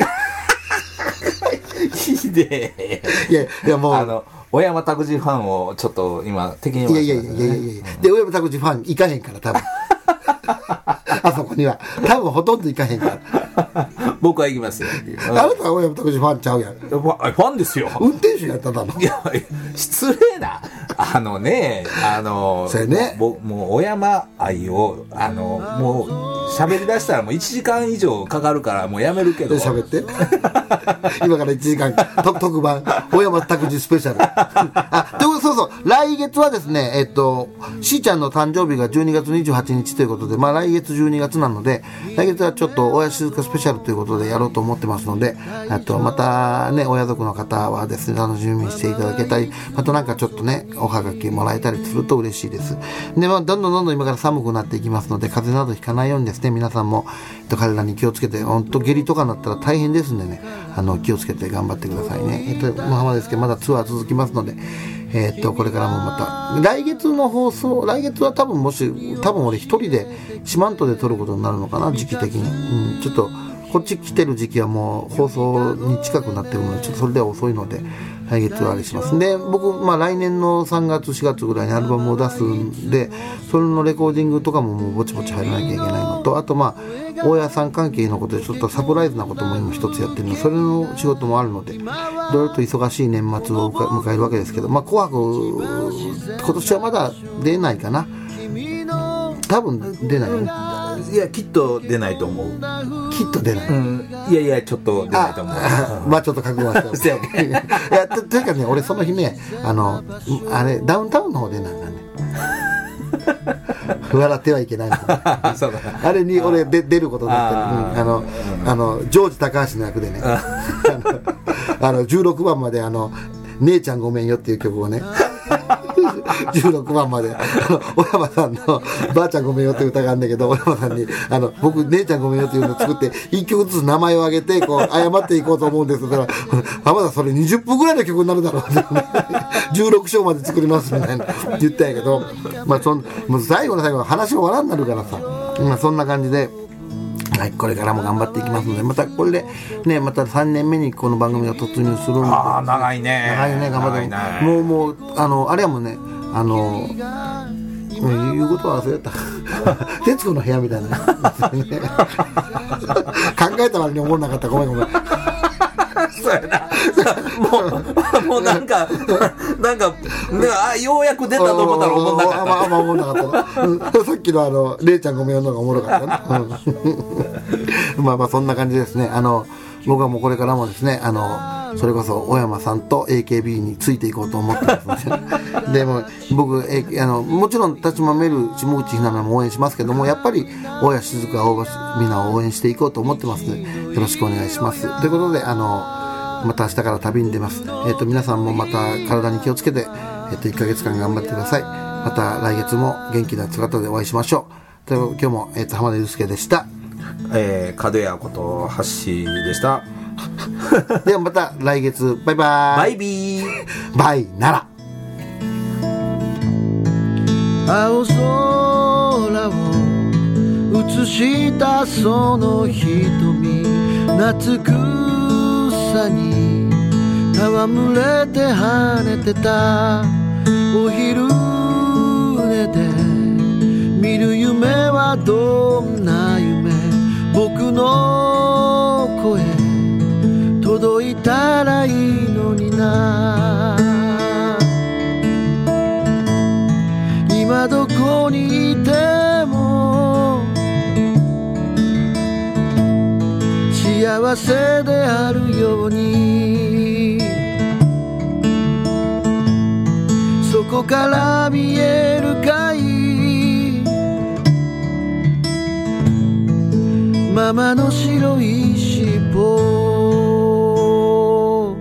ひでえ。 いやいやもうあの小山拓司ファンをちょっと今敵に回してます、ね、いやいやいやいやいや、うん、で小山拓司ファン行かへんから多分あそこには多分ほとんど行かへんから僕は行きますよ。 あなたは小山拓司ファンちゃうやん。ファンですよ。 運転手やっただろ。 いや失礼な。あのね、あのそれね、 もうもう小山愛をあのもう喋り出したらもういちじかん以上かかるからもうやめるけど。 喋って。今からいちじかん特番小山拓司スペシャル。あ、でもそうそう来月はですね、えっとしーちゃんの誕生日がじゅうにがつにじゅうはちにちということで、まあ来月じゅうにがつなので来月はちょっと親静香スペシャルということでやろうと思ってますので、あとまたね親族の方はですね楽しみにしていただけたり、またなんかちょっとねおはがきもらえたりすると嬉しいです。で、まあ、どんどんどんどん今から寒くなっていきますので風邪などひかないようにですね皆さんも、えっと、体に気をつけて、本当下痢とかになったら大変ですんでね、あの気をつけて頑張ってくださいね。えっと浜ですけどまだツアー続きますので、えっとこれからもまた来月の放送、来月は多分もし多分俺一人で四万十で撮ることになるのかな時期的に、うん、ちょっとこっち来てる時期はもう放送に近くなってるのでちょっとそれでは遅いので来月はあれします。で僕、まあ、来年のさんがつしがつぐらいにアルバムを出すんでそれのレコーディングとかももうぼちぼち入らなきゃいけないのと、あとまあ大家さん関係のことでちょっとサプライズなことも今一つやってるのでそれの仕事もあるのでいろいろと忙しい年末を迎えるわけですけど、まあ、紅白今年はまだ出ないかな、多分出ないよね。 いやきっと出ないと思う。 きっと出ない、 うん、いやいやちょっと出ないと思う。 あまあちょっと覚悟はしていや と, というかね俺その日ねあのあれダウンタウンの方でなんだね笑ってはいけないのそうだあれに俺で出ることになってる、うん、あの、うん、あのジョージ高橋の役でねあのあのじゅうろくばんまであの姉ちゃんごめんよっていう曲をねじゅうろくばんまであの小山さんのばあちゃんごめんよって歌があるんだけど小山さんにあの僕姉ちゃんごめんよっていうのを作っていっきょくずつ名前を挙げてこう謝っていこうと思うんですだから浜田それにじゅっぷんぐらいの曲になるだろうってじゅうろくしょうまで作りますみたいな言ったんやけど、まあ、そんもう最後の最後話終わらんなるからさ、まあ、そんな感じではい、これからも頑張っていきますのでまたこれでねまたさんねんめにこの番組が突入するので、 ああ長いね長いね頑張って、ね、もうもうあのあれはもうねあの言うことは忘れた徹子の部屋みたいな考えた割に思わなかったごめんごめんそうやなもうもうなんかなんかあようやく出たと思ったら思んなかったあんま思んなかった、うん、さっきのあのレイちゃんごめんよのがおもろかったな、うん、まあまあそんな感じですね。あの僕はもうこれからもですねあのそれこそ小山さんと エーケービー についていこうと思ってますのででも僕えあのもちろん立ちまめる下口ひななも応援しますけどもやっぱり大谷静香大橋みんなを応援していこうと思ってますのでよろしくお願いしますということであのまた明日から旅に出ます。えっと皆さんもまた体に気をつけて、えっといっかげつかん頑張ってください。また来月も元気な姿でお会いしましょう。という今日も、えっと浜田祐介でした。 えー、角屋ことハッシーでした。 ではまた来月バイバイ。 バイビー。 バイなら。 青空を映したその瞳夏草に戯れて跳ねてたお昼寝で見る夢はどんな夢僕の声届いたらいいのにな今どこにいても幸せであるようにそこから見えるかいママの白い尻尾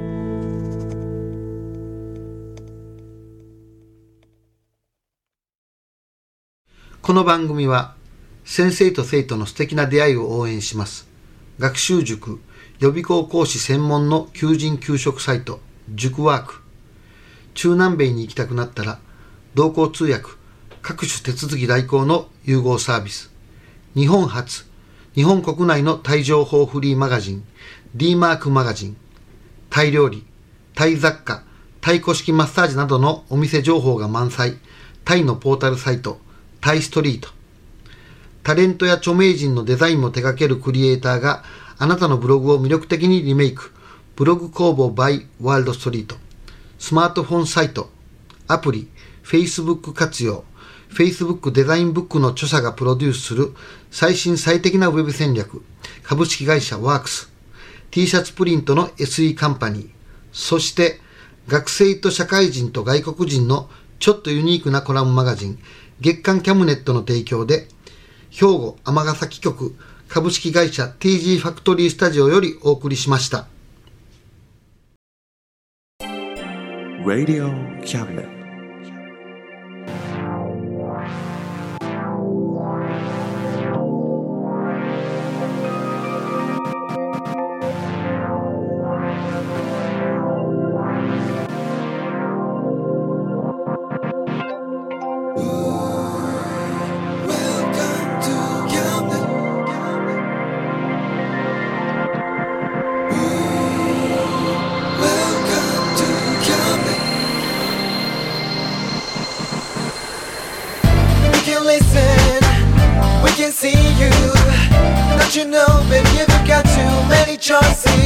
この番組は先生と生徒の素敵な出会いを応援します学習塾予備校講師専門の求人・求職サイト塾ワーク、中南米に行きたくなったら同行通訳、各種手続き代行の融合サービス、日本初、日本国内のタイ情報フリーマガジン D マークマガジン、タイ料理、タイ雑貨、タイ古式マッサージなどのお店情報が満載、タイのポータルサイトタイストリート、タレントや著名人のデザインも手掛けるクリエイターがあなたのブログを魅力的にリメイク、ブログ工房 by ワールドストリート、スマートフォンサイト、アプリ、Facebook 活用、Facebook デザインブックの著者がプロデュースする最新最適なウェブ戦略、株式会社ワークス、T シャツプリントの エスイー カンパニー、そして学生と社会人と外国人のちょっとユニークなコラムマガジン、月刊キャムネットの提供で、兵庫尼崎局株式会社 ティージー ファクトリースタジオよりお送りしました。 Radio Cabinet. See you, don't you know, baby, you've got too many choices.